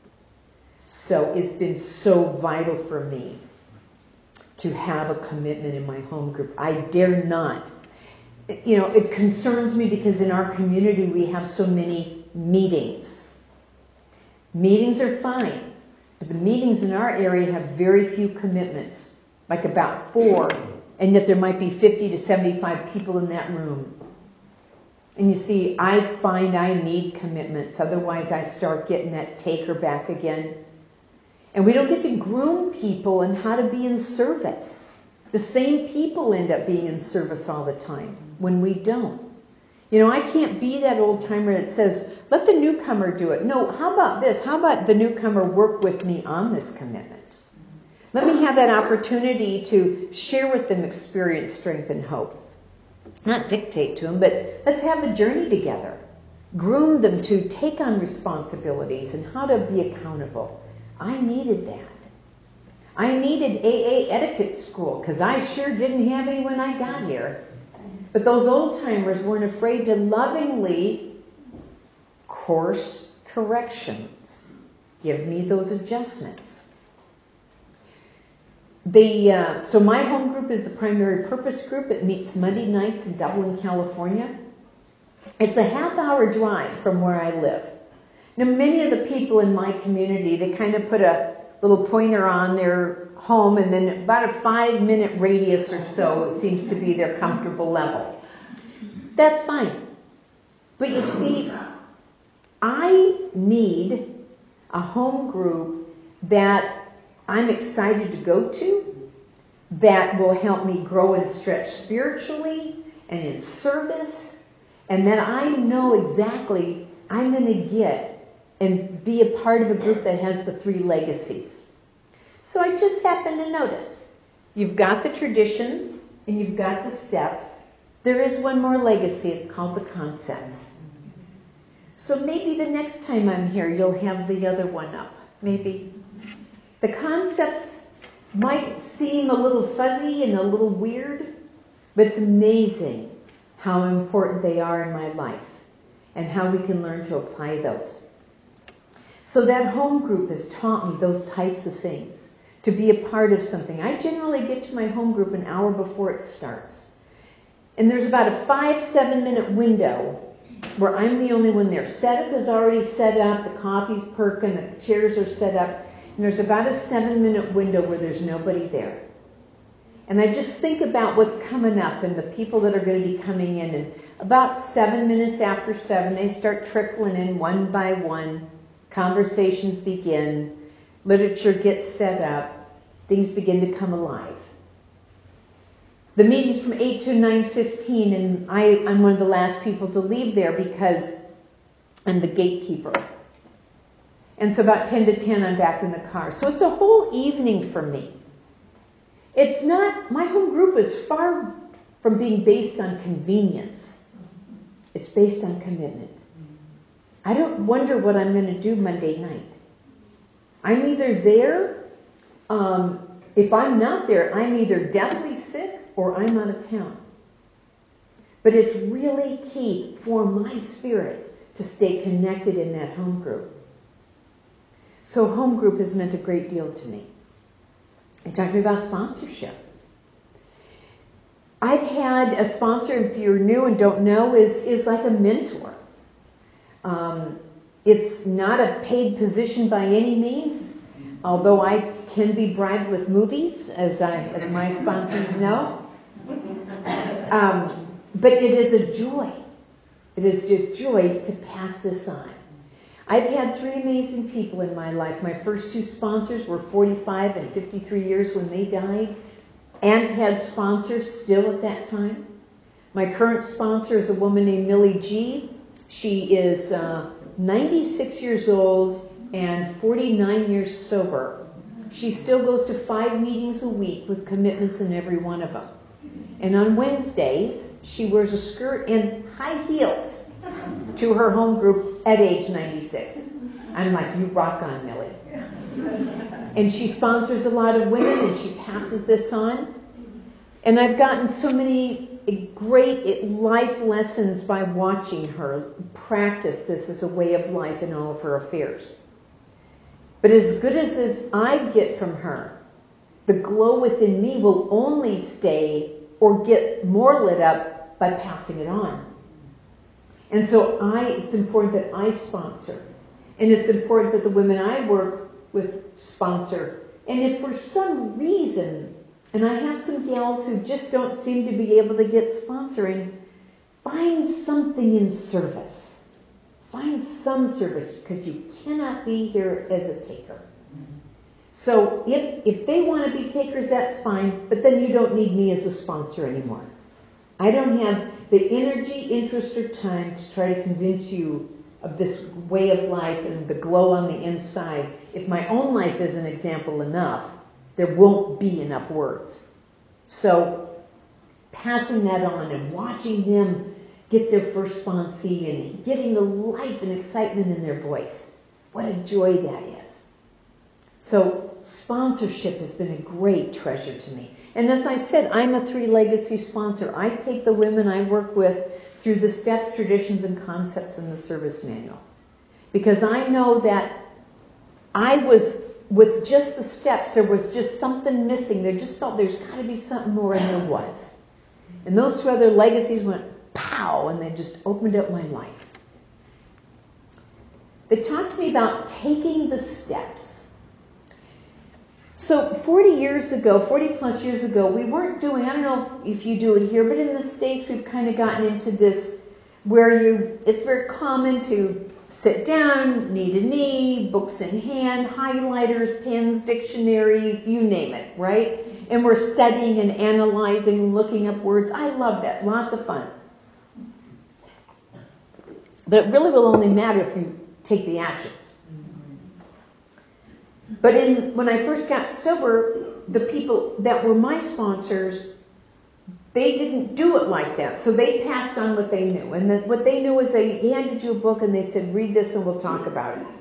So it's been so vital for me to have a commitment in my home group. I dare not. You know, it concerns me because in our community we have so many meetings. Meetings are fine, but the meetings in our area have very few commitments, like about four, and yet there might be fifty to seventy-five people in that room. And you see, I find I need commitments, otherwise I start getting that taker back again. And we don't get to groom people in how to be in service. The same people end up being in service all the time when we don't. You know, I can't be that old timer that says, let the newcomer do it. No, how about this? How about the newcomer work with me on this commitment? Let me have that opportunity to share with them experience, strength, and hope. Not dictate to them, but let's have a journey together. Groom them to take on responsibilities and how to be accountable. I needed that. I needed A A etiquette school because I sure didn't have any when I got here. But those old timers weren't afraid to lovingly course corrections. Give me those adjustments. The, uh, so my home group is the primary purpose group. It meets Monday nights in Dublin, California. It's a half hour drive from where I live. Now, many of the people in my community, they kind of put a little pointer on their home, and then about a five minute radius or so, it seems to be their comfortable level. That's fine. But you see, I need a home group that I'm excited to go to, that will help me grow and stretch spiritually and in service, and that I know exactly I'm going to get and be a part of a group that has the three legacies. So I just happened to notice, you've got the traditions and you've got the steps. There is one more legacy. It's called the concepts. So maybe the next time I'm here, you'll have the other one up. Maybe. The concepts might seem a little fuzzy and a little weird, but it's amazing how important they are in my life and how we can learn to apply those. So that home group has taught me those types of things, to be a part of something. I generally get to my home group an hour before it starts. And there's about a five, seven minute window where I'm the only one there. Setup is already set up, the coffee's perking, the chairs are set up, and there's about a seven minute window where there's nobody there. And I just think about what's coming up and the people that are going to be coming in, and about seven minutes after seven, they start trickling in one by one. Conversations begin, literature gets set up, things begin to come alive. The meeting's from eight to nine fifteen, and I, I'm one of the last people to leave there because I'm the gatekeeper. And so about ten to ten, I'm back in the car. So it's a whole evening for me. It's not, my home group is far from being based on convenience. It's based on commitment. I don't wonder what I'm going to do Monday night. I'm either there, um, if I'm not there, I'm either deathly sick or I'm out of town. But it's really key for my spirit to stay connected in that home group. So home group has meant a great deal to me. And talking about sponsorship. I've had a sponsor, if you're new and don't know, is, is like a mentor. Um, it's not a paid position by any means, although I can be bribed with movies, as I, as my sponsors know. Um, but it is a joy. It is a joy to pass this on. I've had three amazing people in my life. My first two sponsors were forty-five and fifty-three years when they died, and had sponsors still at that time. My current sponsor is a woman named Millie G. She is uh, ninety-six years old and forty-nine years sober. She still goes to five meetings a week with commitments in every one of them. And on Wednesdays, she wears a skirt and high heels to her home group at age ninety-six. I'm like, you rock on, Millie. And she sponsors a lot of women, and she passes this on. And I've gotten so many great life lessons by watching her practice this as a way of life in all of her affairs. But as good as, as I get from her, the glow within me will only stay or get more lit up by passing it on. And so I, it's important that I sponsor. And it's important that the women I work with sponsor. And if for some reason, and I have some gals who just don't seem to be able to get sponsoring, find something in service. Find some service, because you cannot be here as a taker. So if, if they want to be takers, that's fine, but then you don't need me as a sponsor anymore. I don't have the energy, interest, or time to try to convince you of this way of life and the glow on the inside. If my own life is an example enough, there won't be enough words. So passing that on and watching them get their first sponsee and getting the life and excitement in their voice, what a joy that is. So sponsorship has been a great treasure to me. And as I said, I'm a Three Legacy sponsor. I take the women I work with through the steps, traditions, and concepts in the service manual. because I know that I was, with just the steps, there was just something missing. There just felt there's got to be something more, and there was. And those two other legacies went pow, and they just opened up my life. They talked to me about taking the steps. So forty years ago, forty plus years ago, we weren't doing, I don't know if you do it here, but in the States we've kind of gotten into this where you, it's very common to sit down, knee to knee, books in hand, highlighters, pens, dictionaries, you name it, right? And we're studying and analyzing, looking up words. I love that. Lots of fun. But it really will only matter if you take the actions. But in, when I first got sober, the people that were my sponsors, they didn't do it like that. So they passed on what they knew. And the, what they knew was they handed you a book and they said, read this and we'll talk about it.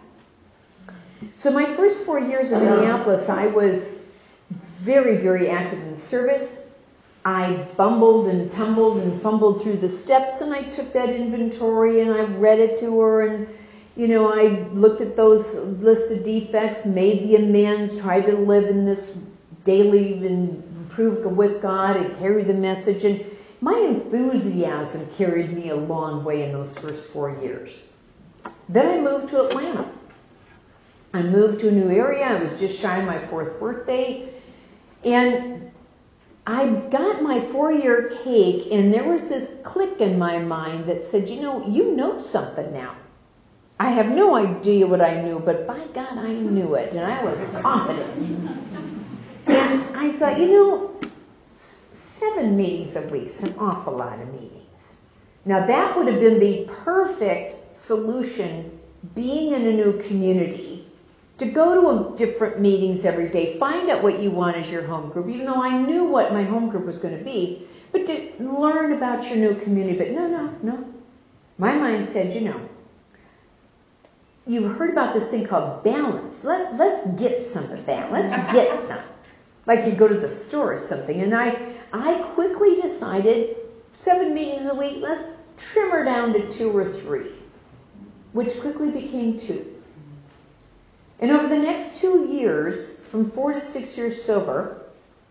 So my first four years in Minneapolis, I was very, very active in service. I bumbled and tumbled and fumbled through the steps, and I took that inventory and I read it to her, and you know, I looked at those lists of defects, made the amends, tried to live in this daily and improve with God and carry the message. And my enthusiasm carried me a long way in those first four years. Then I moved to Atlanta. I moved to a new area. I was just shy of my fourth birthday. And I got my four-year cake, and there was this click in my mind that said, you know, you know something now. I have no idea what I knew, but by God, I knew it, and I was confident. And I thought, you know, seven meetings a week is an awful lot of meetings. Now, that would have been the perfect solution, being in a new community, to go to a different meetings every day, find out what you want as your home group, even though I knew what my home group was going to be, but to learn about your new community. But no, no, no. My mind said, you know, you've heard about this thing called balance. Let, let's get some of that. Let's get some. Like you go to the store or something. And I, I quickly decided, seven meetings a week, let's trim her down to two or three, which quickly became two. And over the next two years, from four to six years sober,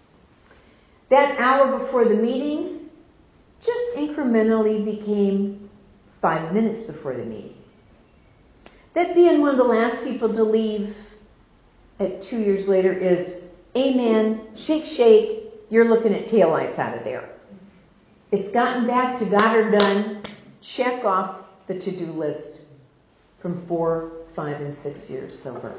that hour before the meeting just incrementally became five minutes before the meeting. That being one of the last people to leave at two years later is, amen, shake, shake, you're looking at taillights out of there. It's gotten back to got her done, check off the to-do list from four, five, and six years sober.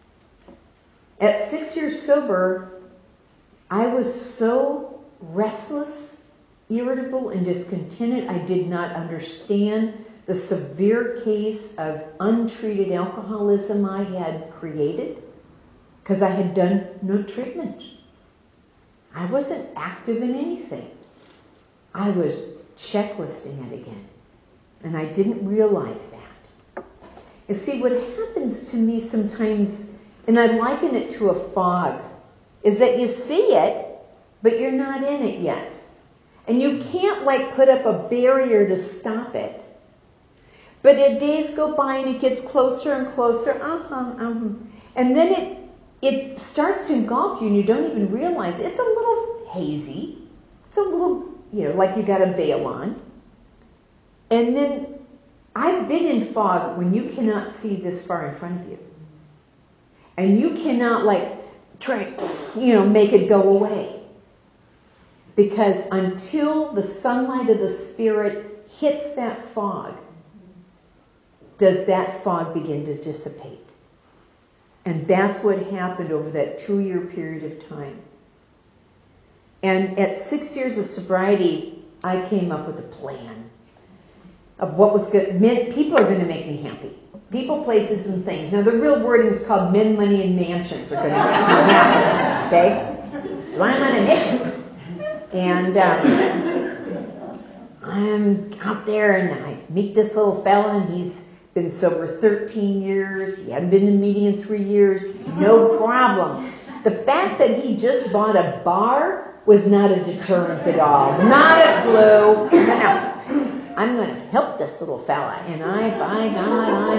At six years sober, I was so restless, irritable, and discontented, I did not understand the severe case of untreated alcoholism I had created, because I had done no treatment. I wasn't active in anything. I was checklisting it again, and I didn't realize that. You see, what happens to me sometimes, and I liken it to a fog, is that you see it, but you're not in it yet. And you can't like put up a barrier to stop it. But as days go by and it gets closer and closer, uh-huh, uh-huh. And then it it starts to engulf you and you don't even realize it. It's a little hazy. It's a little, you know, like you got a veil on. And then I've been in fog when you cannot see this far in front of you. And you cannot like try, you know, make it go away. Because until the sunlight of the Spirit hits that fog, does that fog begin to dissipate. And that's what happened over that two-year period of time. And at six years of sobriety, I came up with a plan of what was good. Men, people are going to make me happy. People, places, and things. Now, the real wording is called men, money, and mansions are going to make me happy. Okay? So I'm on a mission. And um, I'm out there, and I meet this little fella, and he's been sober thirteen years. He hadn't been in a meeting in three years. No problem. The fact that he just bought a bar was not a deterrent at all. Not a clue. No, no. I'm going to help this little fella. And I, by God, I,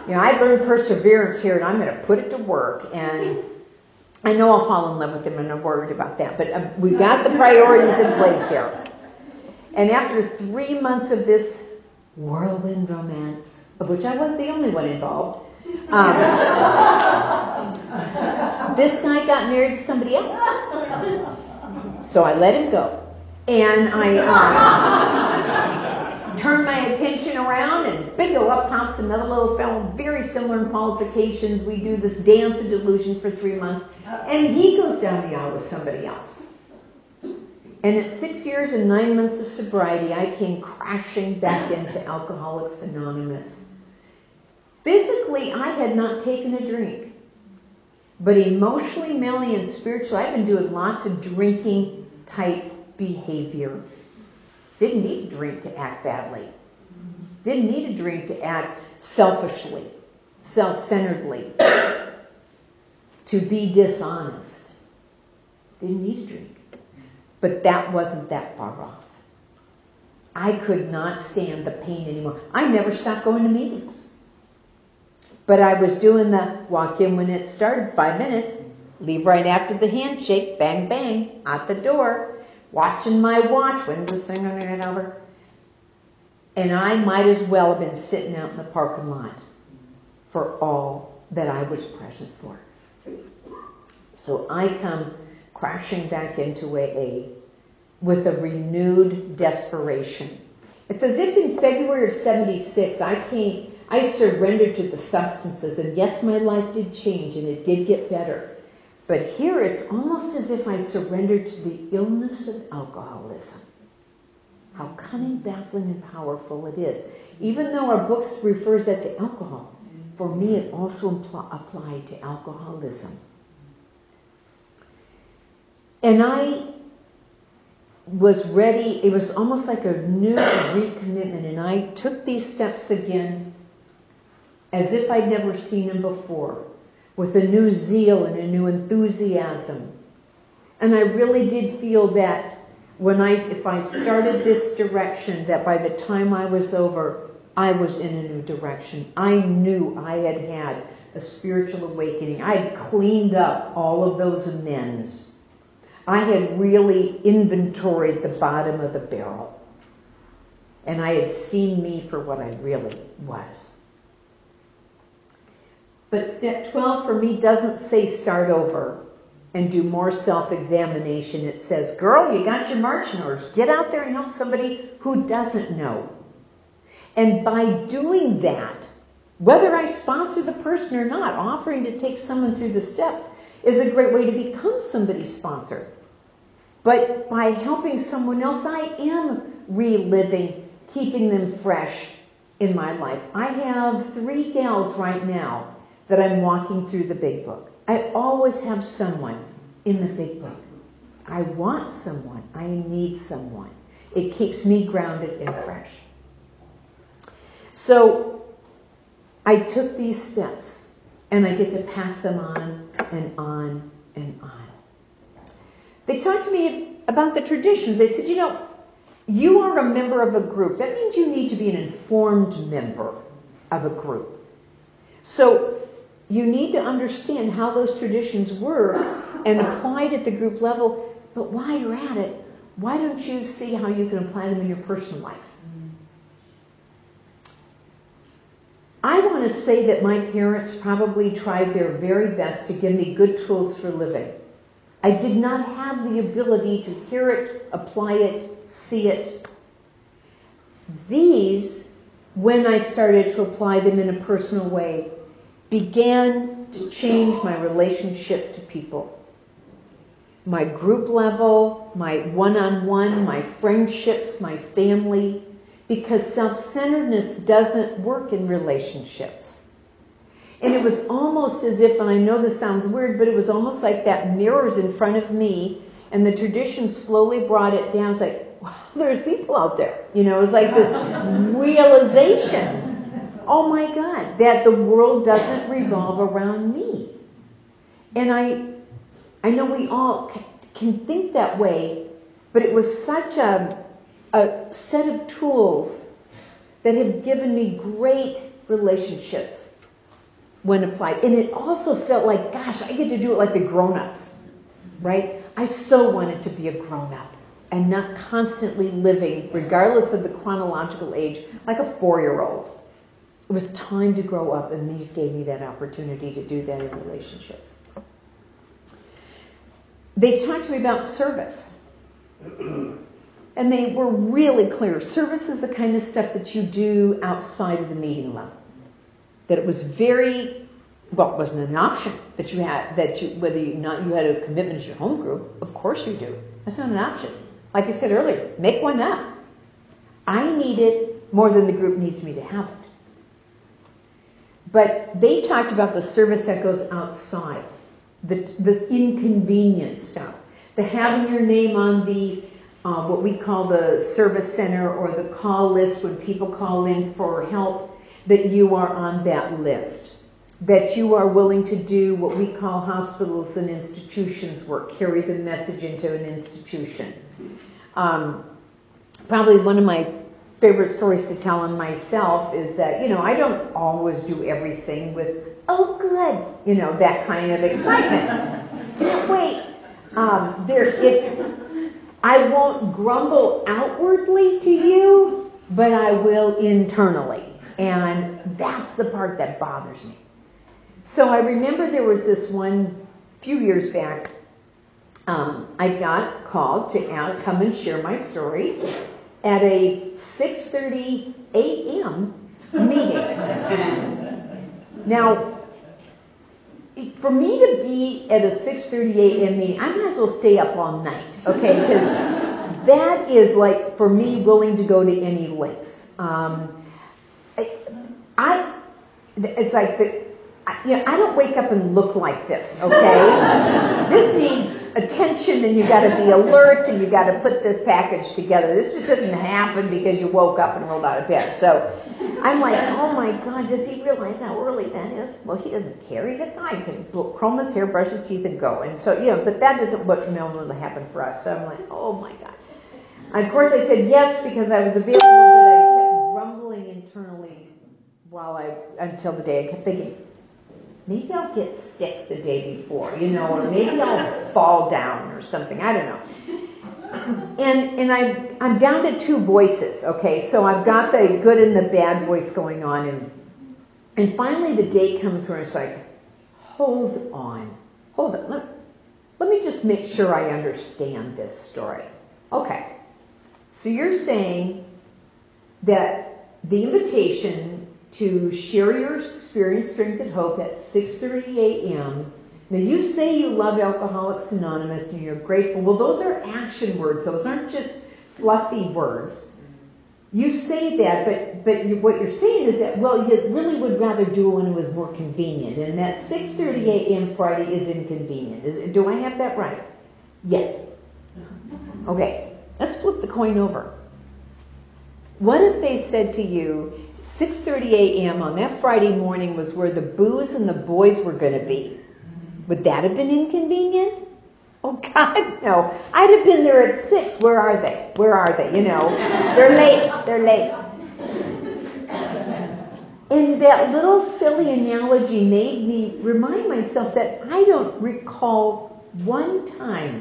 You know, I learned perseverance here, and I'm going to put it to work. And I know I'll fall in love with him, and I'm worried about that. But um, we've got the priorities in place here. And after three months of this whirlwind romance, of which I wasn't the only one involved, um, this guy got married to somebody else. So I let him go. And I um, turned my attention around, and bingo, up pops another little fellow, very similar in qualifications. We do this dance of delusion for three months, and he goes down the aisle with somebody else. And at six years and nine months of sobriety, I came crashing back into Alcoholics Anonymous. Physically, I had not taken a drink. But emotionally, mentally, and spiritually, I've been doing lots of drinking type behavior. Didn't need a drink to act badly. Didn't need a drink to act selfishly, self-centeredly, to be dishonest. Didn't need a drink. But that wasn't that far off. I could not stand the pain anymore. I never stopped going to meetings. But I was doing the walk in when it started, five minutes, leave right after the handshake, bang, bang, out the door, watching my watch, when's this thing going to get over? And I might as well have been sitting out in the parking lot for all that I was present for. So I come crashing back into A A with a renewed desperation. It's as if in February of seventy-six, I came, I surrendered to the substances, and yes, my life did change, and it did get better. But here it's almost as if I surrendered to the illness of alcoholism. How cunning, baffling, and powerful it is. Even though our books refers that to alcohol, for me it also impl- applied to alcoholism. And I was ready, it was almost like a new recommitment, and I took these steps again as if I'd never seen them before, with a new zeal and a new enthusiasm. And I really did feel that when I, if I started this direction, that by the time I was over, I was in a new direction. I knew I had had a spiritual awakening. I had cleaned up all of those amends. I had really inventoried the bottom of the barrel. And I had seen me for what I really was. But step twelve for me doesn't say start over and do more self-examination. It says, girl, you got your marching orders. Get out there and help somebody who doesn't know. And by doing that, whether I sponsor the person or not, offering to take someone through the steps is a great way to become somebody's sponsor. But by helping someone else, I am reliving, keeping them fresh in my life. I have three gals right now that I'm walking through the Big Book. I always have someone in the Big Book. I want someone. I need someone. It keeps me grounded and fresh. So I took these steps, and I get to pass them on and on and on. They talked to me about the traditions. They said, you know, you are a member of a group. That means you need to be an informed member of a group. So you need to understand how those traditions work and applied at the group level. But while you're at it, why don't you see how you can apply them in your personal life? I want to say that my parents probably tried their very best to give me good tools for living. I did not have the ability to hear it, apply it, see it. These, when I started to apply them in a personal way, began to change my relationship to people. My group level, my one-on-one, my friendships, my family, because self-centeredness doesn't work in relationships. And it was almost as if, and I know this sounds weird, but it was almost like that mirror's in front of me, and the tradition slowly brought it down. It's like, wow, there's people out there. You know, it was like this realization, oh my God, that the world doesn't revolve around me. And I, I know we all can think that way, but it was such a, a set of tools that have given me great relationships when applied. And it also felt like, gosh, I get to do it like the grown-ups, right? I so wanted to be a grown-up and not constantly living, regardless of the chronological age, like a four-year-old. It was time to grow up, and these gave me that opportunity to do that in relationships. They talked to me about service. And they were really clear. Service is the kind of stuff that you do outside of the meeting level. That it was very, well, it wasn't an option that you had, that you, whether you not you had a commitment to your home group, of course you do. That's not an option. Like I said earlier, make one up. I need it more than the group needs me to have it. But they talked about the service that goes outside, the this inconvenient stuff, the having your name on the uh, what we call the service center or the call list when people call in for help, that you are on that list, that you are willing to do what we call hospitals and institutions work, carry the message into an institution. Um, probably one of my favorite stories to tell on myself is that, you know, I don't always do everything with, oh, good, you know, that kind of excitement. Can't wait. Um, there, it, I won't grumble outwardly to you, but I will internally. And that's the part that bothers me. So I remember there was this one, few years back, um, I got called to out, come and share my story at a six thirty a.m. meeting. Now, for me to be at a six thirty a.m. meeting, I might as well stay up all night, okay? Because that is like, for me, willing to go to any lengths. Um, I, I, it's like, the, I, you know, I don't wake up and look like this, okay? This needs attention, and you got to be alert, and you got to put this package together. This just didn't happen because you woke up and rolled out of bed. So I'm like, oh my God, does he realize how early that is? Well, he doesn't care. He's a guy. He can comb his hair, brush his teeth, and go. And so, you know, but that isn't what normally happens for us. So I'm like, oh my God. And of course, I said yes because I was available, but I kept grumbling internally while I until the day. I kept thinking, maybe I'll get sick the day before, you know, or maybe I'll fall down or something. I don't know. And and I I'm down to two voices. Okay, so I've got the good and the bad voice going on, and and finally the day comes where it's like, hold on, hold on. Let, let me just make sure I understand this story. Okay. So you're saying that the invitation to share your experience, strength, and hope at six thirty a.m. Now you say you love Alcoholics Anonymous and you're grateful. Well, those are action words. Those aren't just fluffy words. You say that, but but you, what you're saying is that, well, you really would rather do it when it was more convenient, and that six thirty a.m. Friday is inconvenient. Is, do I have that right? Yes. Okay. Let's flip the coin over. What if they said to you, six thirty a.m. on that Friday morning was where the booze and the boys were going to be? Would that have been inconvenient? Oh, God, no. I'd have been there at six. Where are they? Where are they? You know, they're late. They're late. And that little silly analogy made me remind myself that I don't recall one time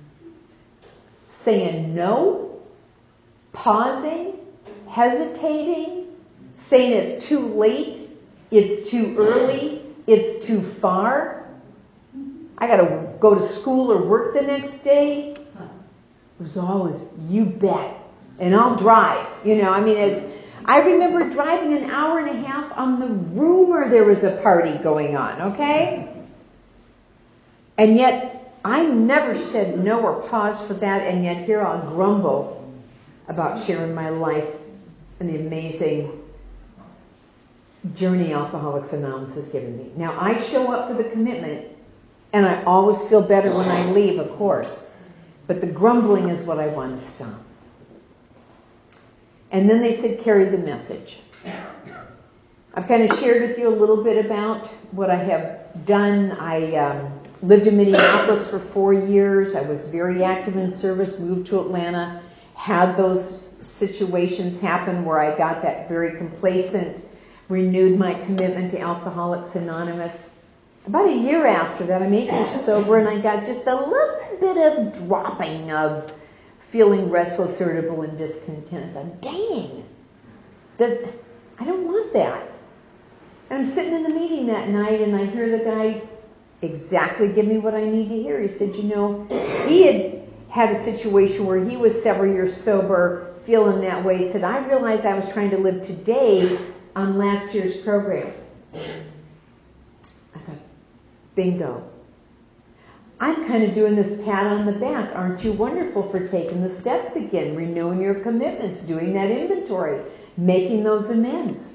saying no, pausing, hesitating, saying it's too late, it's too early, it's too far. I got to go to school or work the next day. It was always, you bet. And I'll drive. You know, I mean, it's, I remember driving an hour and a half on the rumor there was a party going on, okay? And yet, I never said no or paused for that, and yet here I'll grumble about sharing my life and the amazing journey Alcoholics Anonymous has given me. Now, I show up for the commitment, and I always feel better when I leave, of course. But the grumbling is what I want to stop. And then they said, carry the message. I've kind of shared with you a little bit about what I have done. I um, lived in Minneapolis for four years. I was very active in service, moved to Atlanta, had those situations happen where I got that very complacent renewed my commitment to Alcoholics Anonymous. About a year after that, I'm eight years sober, and I got just a little bit of dropping of feeling restless, irritable, and discontent. I'm dang, that I don't want that. And I'm sitting in the meeting that night, and I hear the guy exactly give me what I need to hear. He said, you know, he had had a situation where he was several years sober, feeling that way. He said, I realized I was trying to live today on last year's program. I thought, bingo. I'm kind of doing this pat on the back. Aren't you wonderful for taking the steps again, renewing your commitments, doing that inventory, making those amends?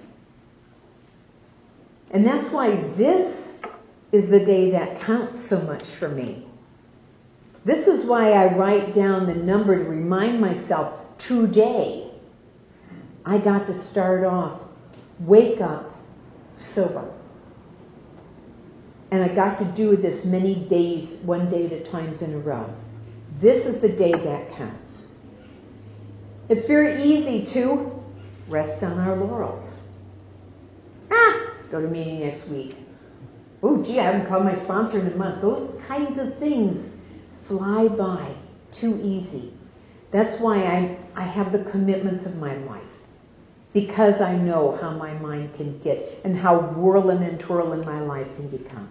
And that's why this is the day that counts so much for me. This is why I write down the number to remind myself, today, I got to start off, wake up, sober. And I got to do this many days, one day at a time in a row. This is the day that counts. It's very easy to rest on our laurels. Ah, go to meeting next week. Oh, gee, I haven't called my sponsor in a month. Those kinds of things fly by too easy. That's why I, I have the commitments of my life. Because I know how my mind can get and how whirling and twirling my life can become.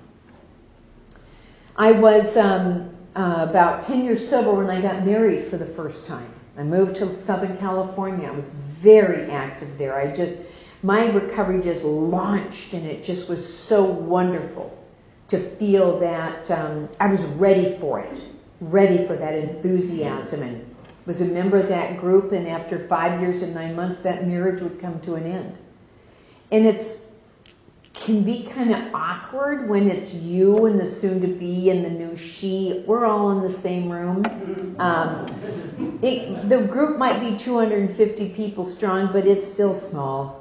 I was um, uh, about ten years sober when I got married for the first time. I moved to Southern California. I was very active there. I just, my recovery just launched, and it just was so wonderful to feel that um, I was ready for it, ready for that enthusiasm, and was a member of that group, and after five years and nine months, that marriage would come to an end. And it's can be kind of awkward when it's you and the soon-to-be and the new she. We're all in the same room. Um, it, the group might be two hundred fifty people strong, but it's still small.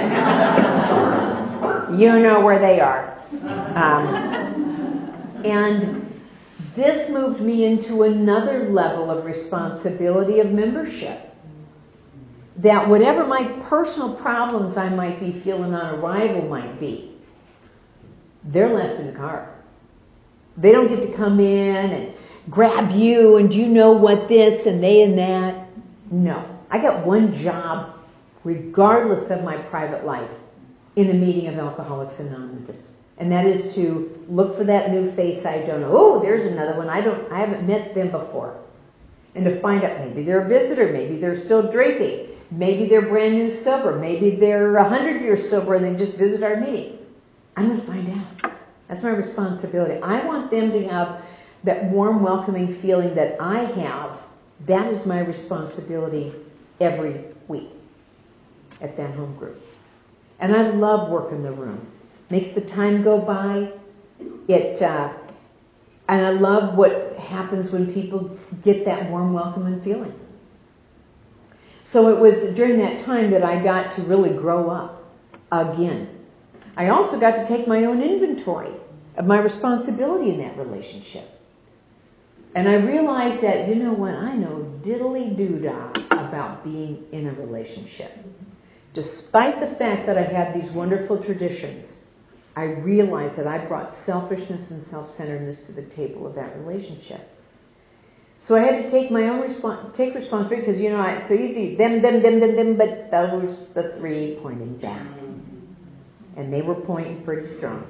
You know where they are. Um, and this moved me into another level of responsibility of membership. That whatever my personal problems I might be feeling on arrival might be, they're left in the car. They don't get to come in and grab you and do you know what this and they and that. No. I got one job, regardless of my private life, in a meeting of Alcoholics Anonymous. And that is to look for that new face I don't know. Oh, there's another one. I don't. I haven't met them before. And to find out, maybe they're a visitor. Maybe they're still drinking. Maybe they're brand new sober. Maybe they're a hundred years sober and they just visit our meeting. I'm going to find out. That's my responsibility. I want them to have that warm, welcoming feeling that I have. That is my responsibility every week at that home group. And I love working the room. Makes the time go by. It, uh, and I love what happens when people get that warm, welcoming feeling. So it was during that time that I got to really grow up again. I also got to take my own inventory of my responsibility in that relationship. And I realized that, you know what, I know diddly-doo-dah about being in a relationship. Despite the fact that I had these wonderful traditions, I realized that I brought selfishness and self-centeredness to the table of that relationship. So I had to take my own respons- take responsibility because, you know, it's so easy, them, them, them, them, them, but those the three pointing back. And they were pointing pretty strong.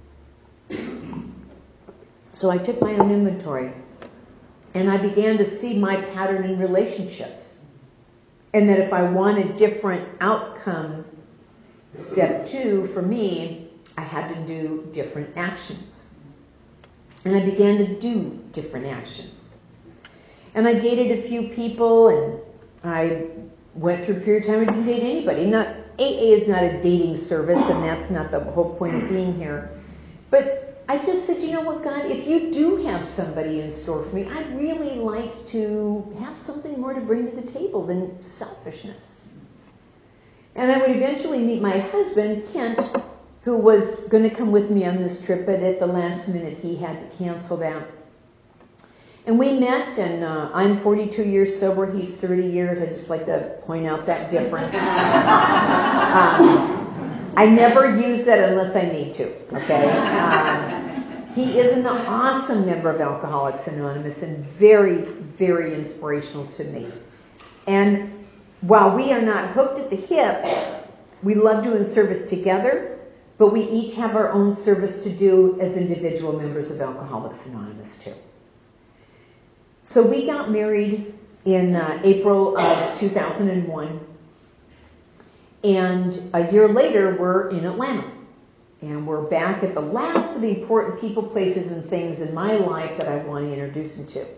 So I took my own inventory and I began to see my pattern in relationships. And that if I want a different outcome, step two for me, I had to do different actions. And I began to do different actions. And I dated a few people, and I went through a period of time I didn't date anybody. Not A A is not a dating service, and that's not the whole point of being here. But I just said, you know what, God, if you do have somebody in store for me, I'd really like to have something more to bring to the table than selfishness. And I would eventually meet my husband, Kent, who was going to come with me on this trip, but at the last minute he had to cancel that. And we met, and uh, I'm forty-two years sober, he's thirty years. I just like to point out that difference. um, I never use that unless I need to, okay? Um, he is an awesome member of Alcoholics Anonymous and very, very inspirational to me. And while we are not hooked at the hip, we love doing service together, but we each have our own service to do as individual members of Alcoholics Anonymous too. So we got married in uh, April of two thousand one, and a year later we're in Atlanta. And we're back at the last of the important people, places, and things in my life that I want to introduce him to.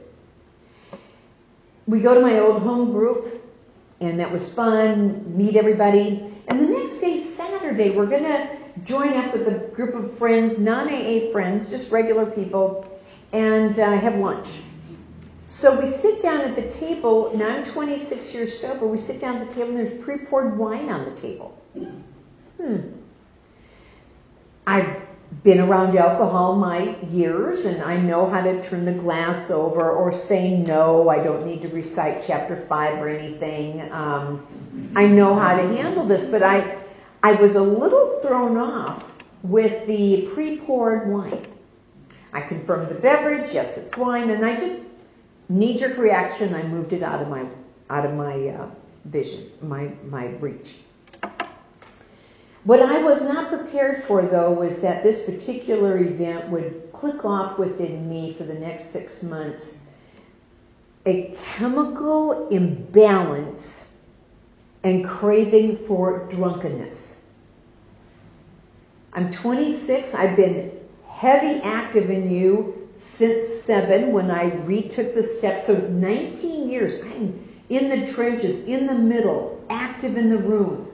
We go to my old home group, and that was fun, meet everybody. And the next day, Saturday, we're going to join up with a group of friends, non-A A friends, just regular people, and uh, have lunch. So we sit down at the table, and I'm twenty-six years sober. We sit down at the table, and there's pre-poured wine on the table. Hmm. I've been around alcohol my years, and I know how to turn the glass over or say no. I don't need to recite chapter five or anything. Um, I know how to handle this, but I, I was a little thrown off with the pre-poured wine. I confirmed the beverage, yes, it's wine, and I just knee-jerk reaction. I moved it out of my, out of my uh, vision, my my reach. What I was not prepared for, though, was that this particular event would click off within me for the next six months a chemical imbalance and craving for drunkenness. I'm twenty-six. I've been heavy active in you since seven when I retook the steps. So nineteen years. I'm in the trenches, in the middle, active in the rooms.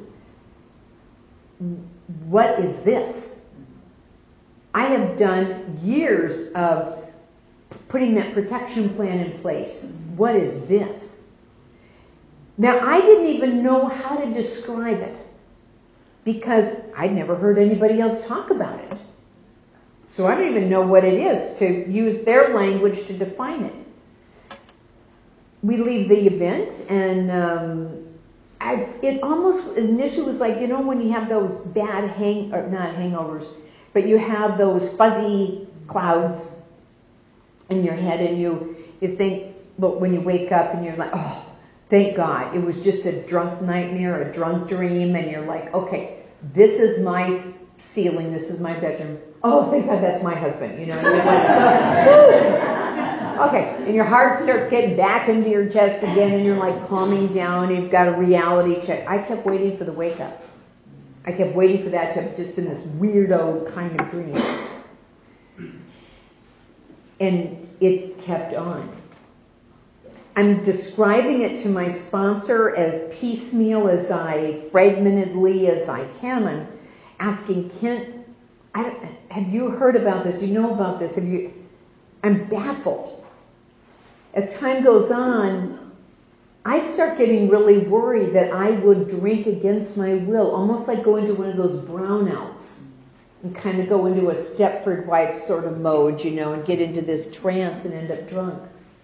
What is this? I have done years of putting that protection plan in place. What is this? Now, I didn't even know how to describe it because I'd never heard anybody else talk about it. So I don't even know what it is to use their language to define it. We leave the event, and um, I, it almost initially was like, you know, when you have those bad hang, or not hangovers, but you have those fuzzy clouds in your head, and you, you think, but when you wake up and you're like, oh, thank God, it was just a drunk nightmare, a drunk dream, and you're like, okay, this is my ceiling, this is my bedroom. Oh, thank God, that's my husband, you know. And you're like, oh, okay, and your heart starts getting back into your chest again, and you're like calming down, and you've got a reality check. I kept waiting for the wake up. I kept waiting for that to have just been this weirdo kind of dream. And it kept on. I'm describing it to my sponsor as piecemeal, as I fragmentedly as I can. I'm asking, Kent, I, have you heard about this? Do you know about this? Have you? I'm baffled. As time goes on, I start getting really worried that I would drink against my will, almost like go into one of those brownouts and kind of go into a Stepford wife sort of mode, you know, and get into this trance and end up drunk.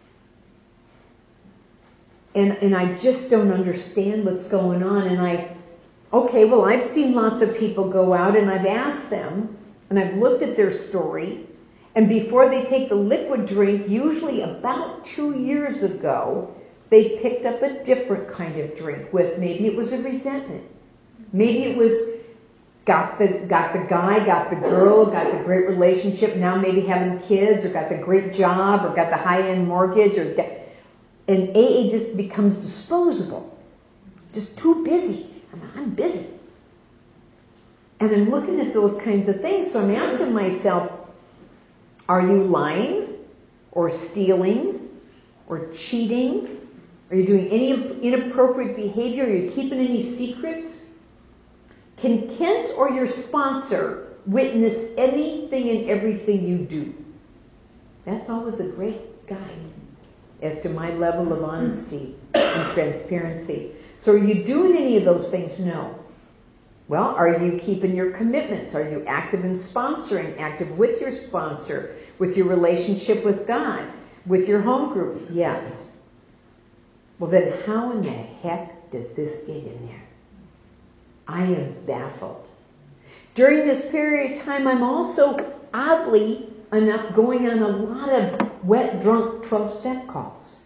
And and I just don't understand what's going on. And I, okay, well, I've seen lots of people go out, and I've asked them, and I've looked at their story. And before they take the liquid drink, usually about two years ago, they picked up a different kind of drink with, maybe it was a resentment. Maybe it was got the got the guy, got the girl, got the great relationship, now maybe having kids, or got the great job, or got the high-end mortgage, or got, and A A just becomes disposable. Just too busy. I mean, I'm busy. And I'm looking at those kinds of things, so I'm asking myself, are you lying or stealing or cheating? Are you doing any inappropriate behavior? Are you keeping any secrets? Can Kent or your sponsor witness anything and everything you do? That's always a great guide as to my level of honesty and transparency. So are you doing any of those things? No. Well, are you keeping your commitments? Are you active in sponsoring, active with your sponsor, with your relationship with God, with your home group? Yes. Well, then how in the heck does this get in there? I am baffled. During this period of time, I'm also, oddly enough, going on a lot of wet, drunk twelve-step calls.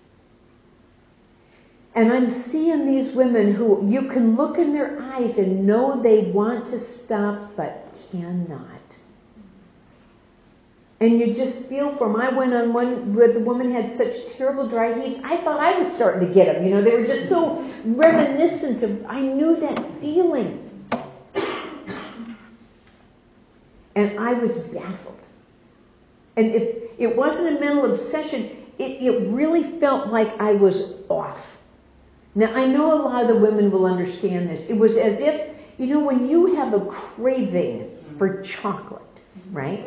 And I'm seeing these women who you can look in their eyes and know they want to stop but cannot. And you just feel for them. I went on one where the woman had such terrible dry heaves. I thought I was starting to get them. You know, they were just so reminiscent of, I knew that feeling. And I was baffled. And if it wasn't a mental obsession, it, it really felt like I was off. Now, I know a lot of the women will understand this. It was as if, you know, when you have a craving for chocolate, right?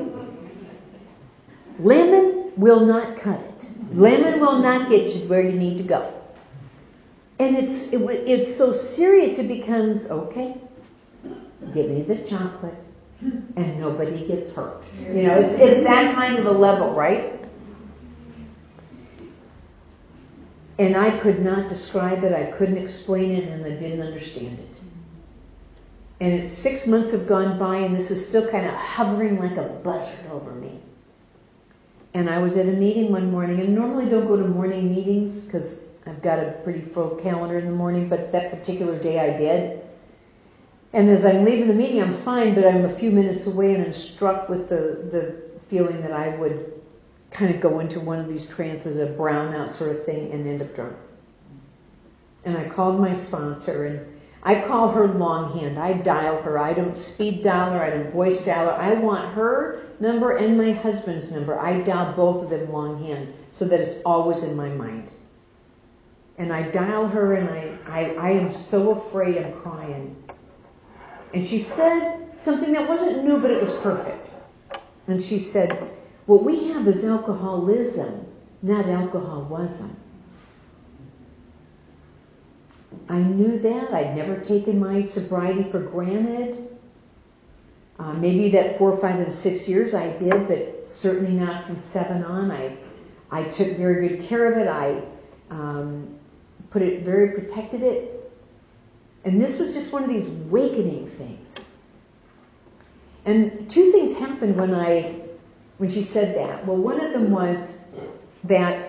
Lemon will not cut it. Lemon will not get you where you need to go. And it's it, it's so serious it becomes, okay, give me the chocolate and nobody gets hurt. You know, it's, it's that kind of a level, right? And I could not describe it, I couldn't explain it, and I didn't understand it. And it's six months have gone by, and this is still kind of hovering like a buzzard over me. And I was at a meeting one morning, and I normally don't go to morning meetings because I've got a pretty full calendar in the morning, but that particular day I did. And as I'm leaving the meeting, I'm fine, but I'm a few minutes away, and I'm struck with the, the feeling that I would kind of go into one of these trances, a brownout sort of thing, and end up drunk. And I called my sponsor, and I call her longhand. I dial her. I don't speed dial her. I don't voice dial her. I want her number and my husband's number. I dial both of them longhand so that it's always in my mind. And I dial her, and I, I, I am so afraid I'm crying. And she said something that wasn't new, but it was perfect. And she said, what we have is alcoholism, not alcoholism. I knew that. I'd never taken my sobriety for granted. Uh, maybe that four, five, and six years I did, but certainly not from seven on. I, I took very good care of it. I um, put it very protected it. And this was just one of these awakening things. And two things happened when I, when she said that. Well, one of them was that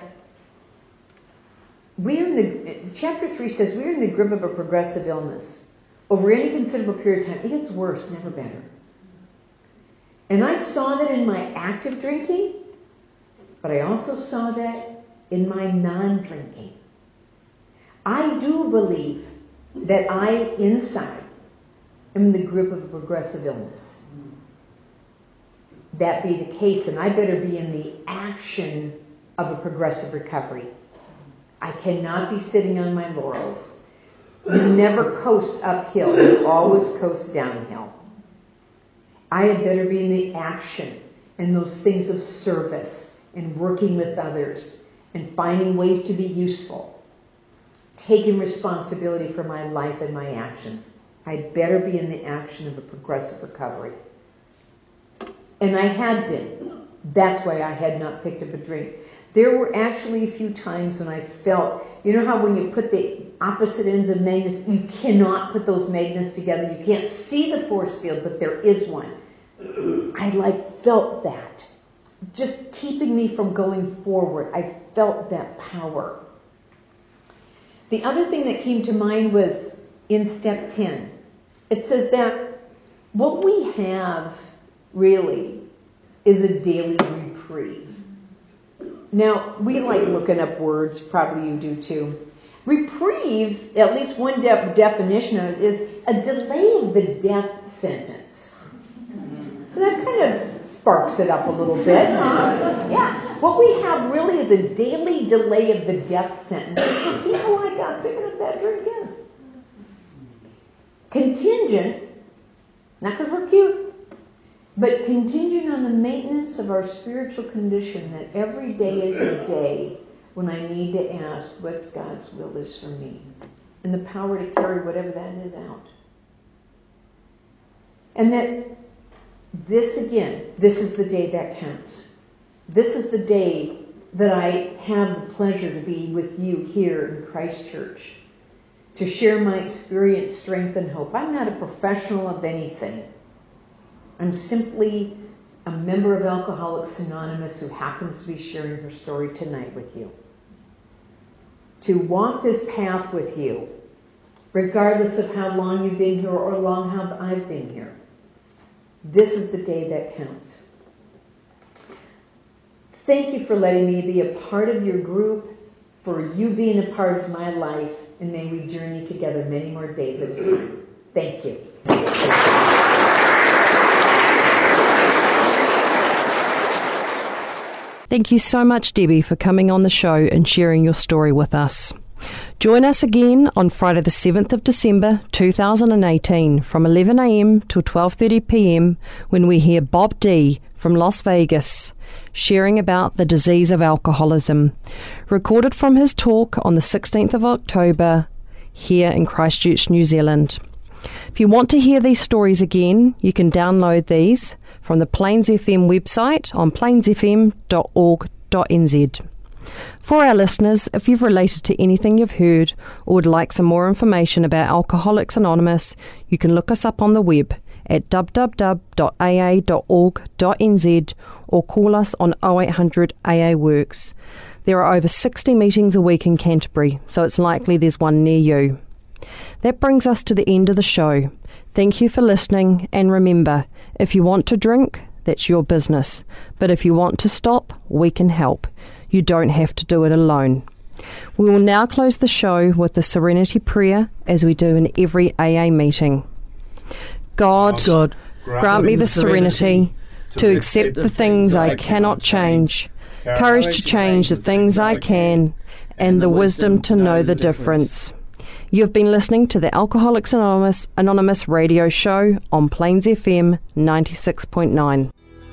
we're in the, chapter three says we're in the grip of a progressive illness. Over any considerable period of time, it gets worse, never better. And I saw that in my active drinking, but I also saw that in my non-drinking. I do believe that I, inside, am in the grip of a progressive illness. That be the case, and I better be in the action of a progressive recovery. I cannot be sitting on my laurels. You never coast uphill, you always coast downhill. I had better be in the action and those things of service and working with others and finding ways to be useful. Taking responsibility for my life and my actions. I'd better be in the action of a progressive recovery. And I had been. That's why I had not picked up a drink. There were actually a few times when I felt, you know how when you put the opposite ends of magnets, you cannot put those magnets together. You can't see the force field, but there is one. I like felt that. Just keeping me from going forward. I felt that power. The other thing that came to mind was in step ten. It says that what we have really is a daily reprieve. Now, we like looking up words, probably you do too. Reprieve, at least one de- definition of it, is a delay of the death sentence. So that kind of sparks it up a little bit, huh? Yeah. What we have really is a daily delay of the death sentence. That's what people like us picking up that drink is. Contingent, not because we're cute, but contingent on the maintenance of our spiritual condition, that every day is a day when I need to ask what God's will is for me, and the power to carry whatever that is out. And that this again, this is the day that counts. This is the day that I have the pleasure to be with you here in Christ Church, to share my experience, strength, and hope. I'm not a professional of anything. I'm simply a member of Alcoholics Anonymous who happens to be sharing her story tonight with you. To walk this path with you, regardless of how long you've been here or long how I've been here, this is the day that counts. Thank you for letting me be a part of your group, for you being a part of my life, and may we journey together many more days at a time. Thank you. Thank you so much, Debbie, for coming on the show and sharing your story with us. Join us again on Friday the seventh of December two thousand eighteen from eleven a.m. till twelve thirty p.m. when we hear Bob D. from Las Vegas sharing about the disease of alcoholism, recorded from his talk on the sixteenth of October here in Christchurch, New Zealand. If you want to hear these stories again, you can download these from the Plains F M website on plains f m dot org dot n z. For our listeners, if you've related to anything you've heard or would like some more information about Alcoholics Anonymous, you can look us up on the web at w w w dot a a dot org dot n z or call us on oh eight hundred A A Works. There are over sixty meetings a week in Canterbury, so it's likely there's one near you. That brings us to the end of the show. Thank you for listening, and remember, if you want to drink, that's your business. But if you want to stop, we can help. You don't have to do it alone. We will now close the show with the Serenity Prayer, as we do in every A A meeting. God, God grant, grant me the serenity to accept the things I cannot change, courage to change the things I can, and the wisdom to know the difference. You've been listening to the Alcoholics Anonymous, Anonymous radio show on Plains F M ninety-six point nine.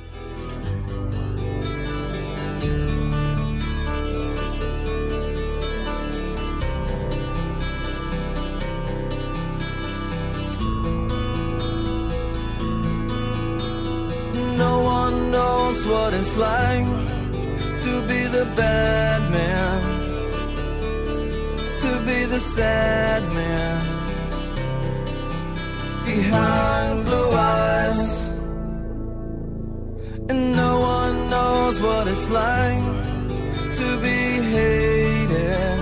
No one knows what it's like to be the bad man, to be the sad man behind blue eyes. And no one knows what it's like to be hated,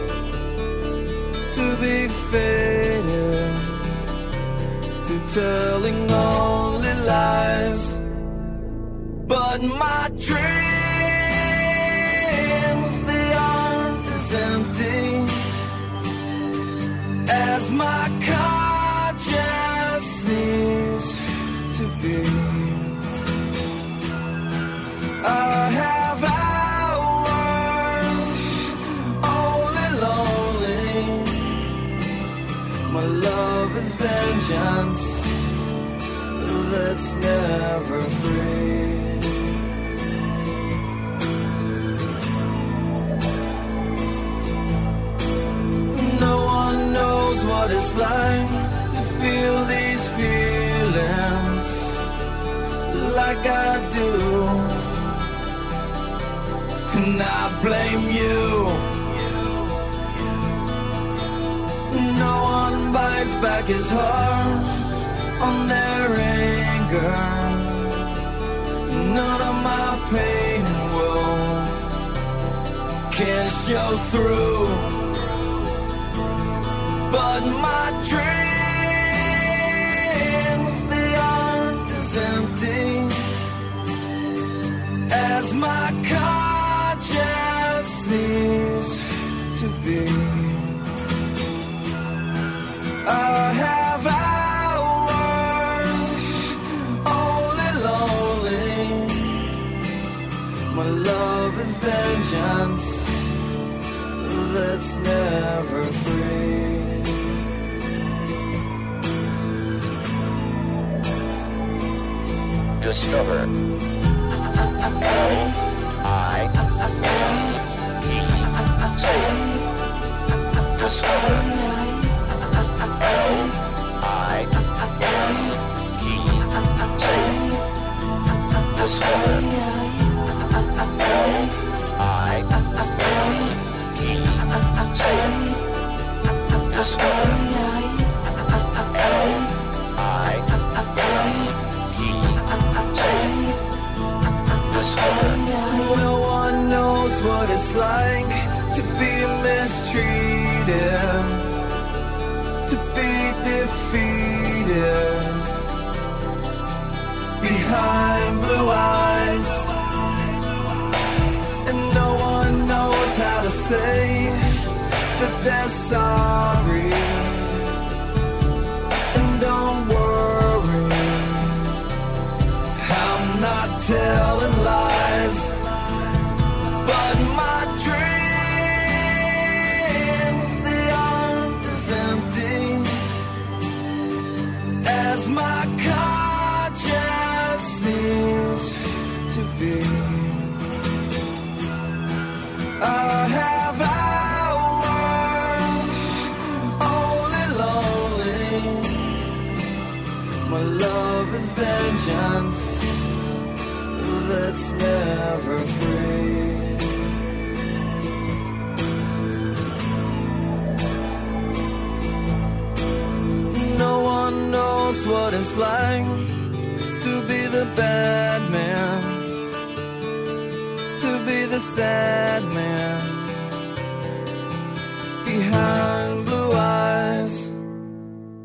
to be faded, to telling only lies. But my dreams, they aren't as empty as my conscience seems to be. I have hours only lonely. My love is vengeance that's never free. No one knows what it's like to feel these feelings like I do, and I blame you. No one bites back his heart on their anger. None of my pain and woe can show through. But my dreams, they aren't as empty as my conscience seems to be. I have hours only lonely. My love is vengeance that's never free. Discover L I N E. Say it. Discover L I N E. Say it. Discover L I N E. Say it. Discover L I N E. what it's like to be mistreated, to be defeated behind blue eyes, and no one knows how to say that they're sorry. And don't worry, I'm not telling lies, but my dreams, they aren't as empty as my conscience seems to be. I have hours only lonely. My love is vengeance that's never free. No one knows what it's like to be the bad man, to be the sad man behind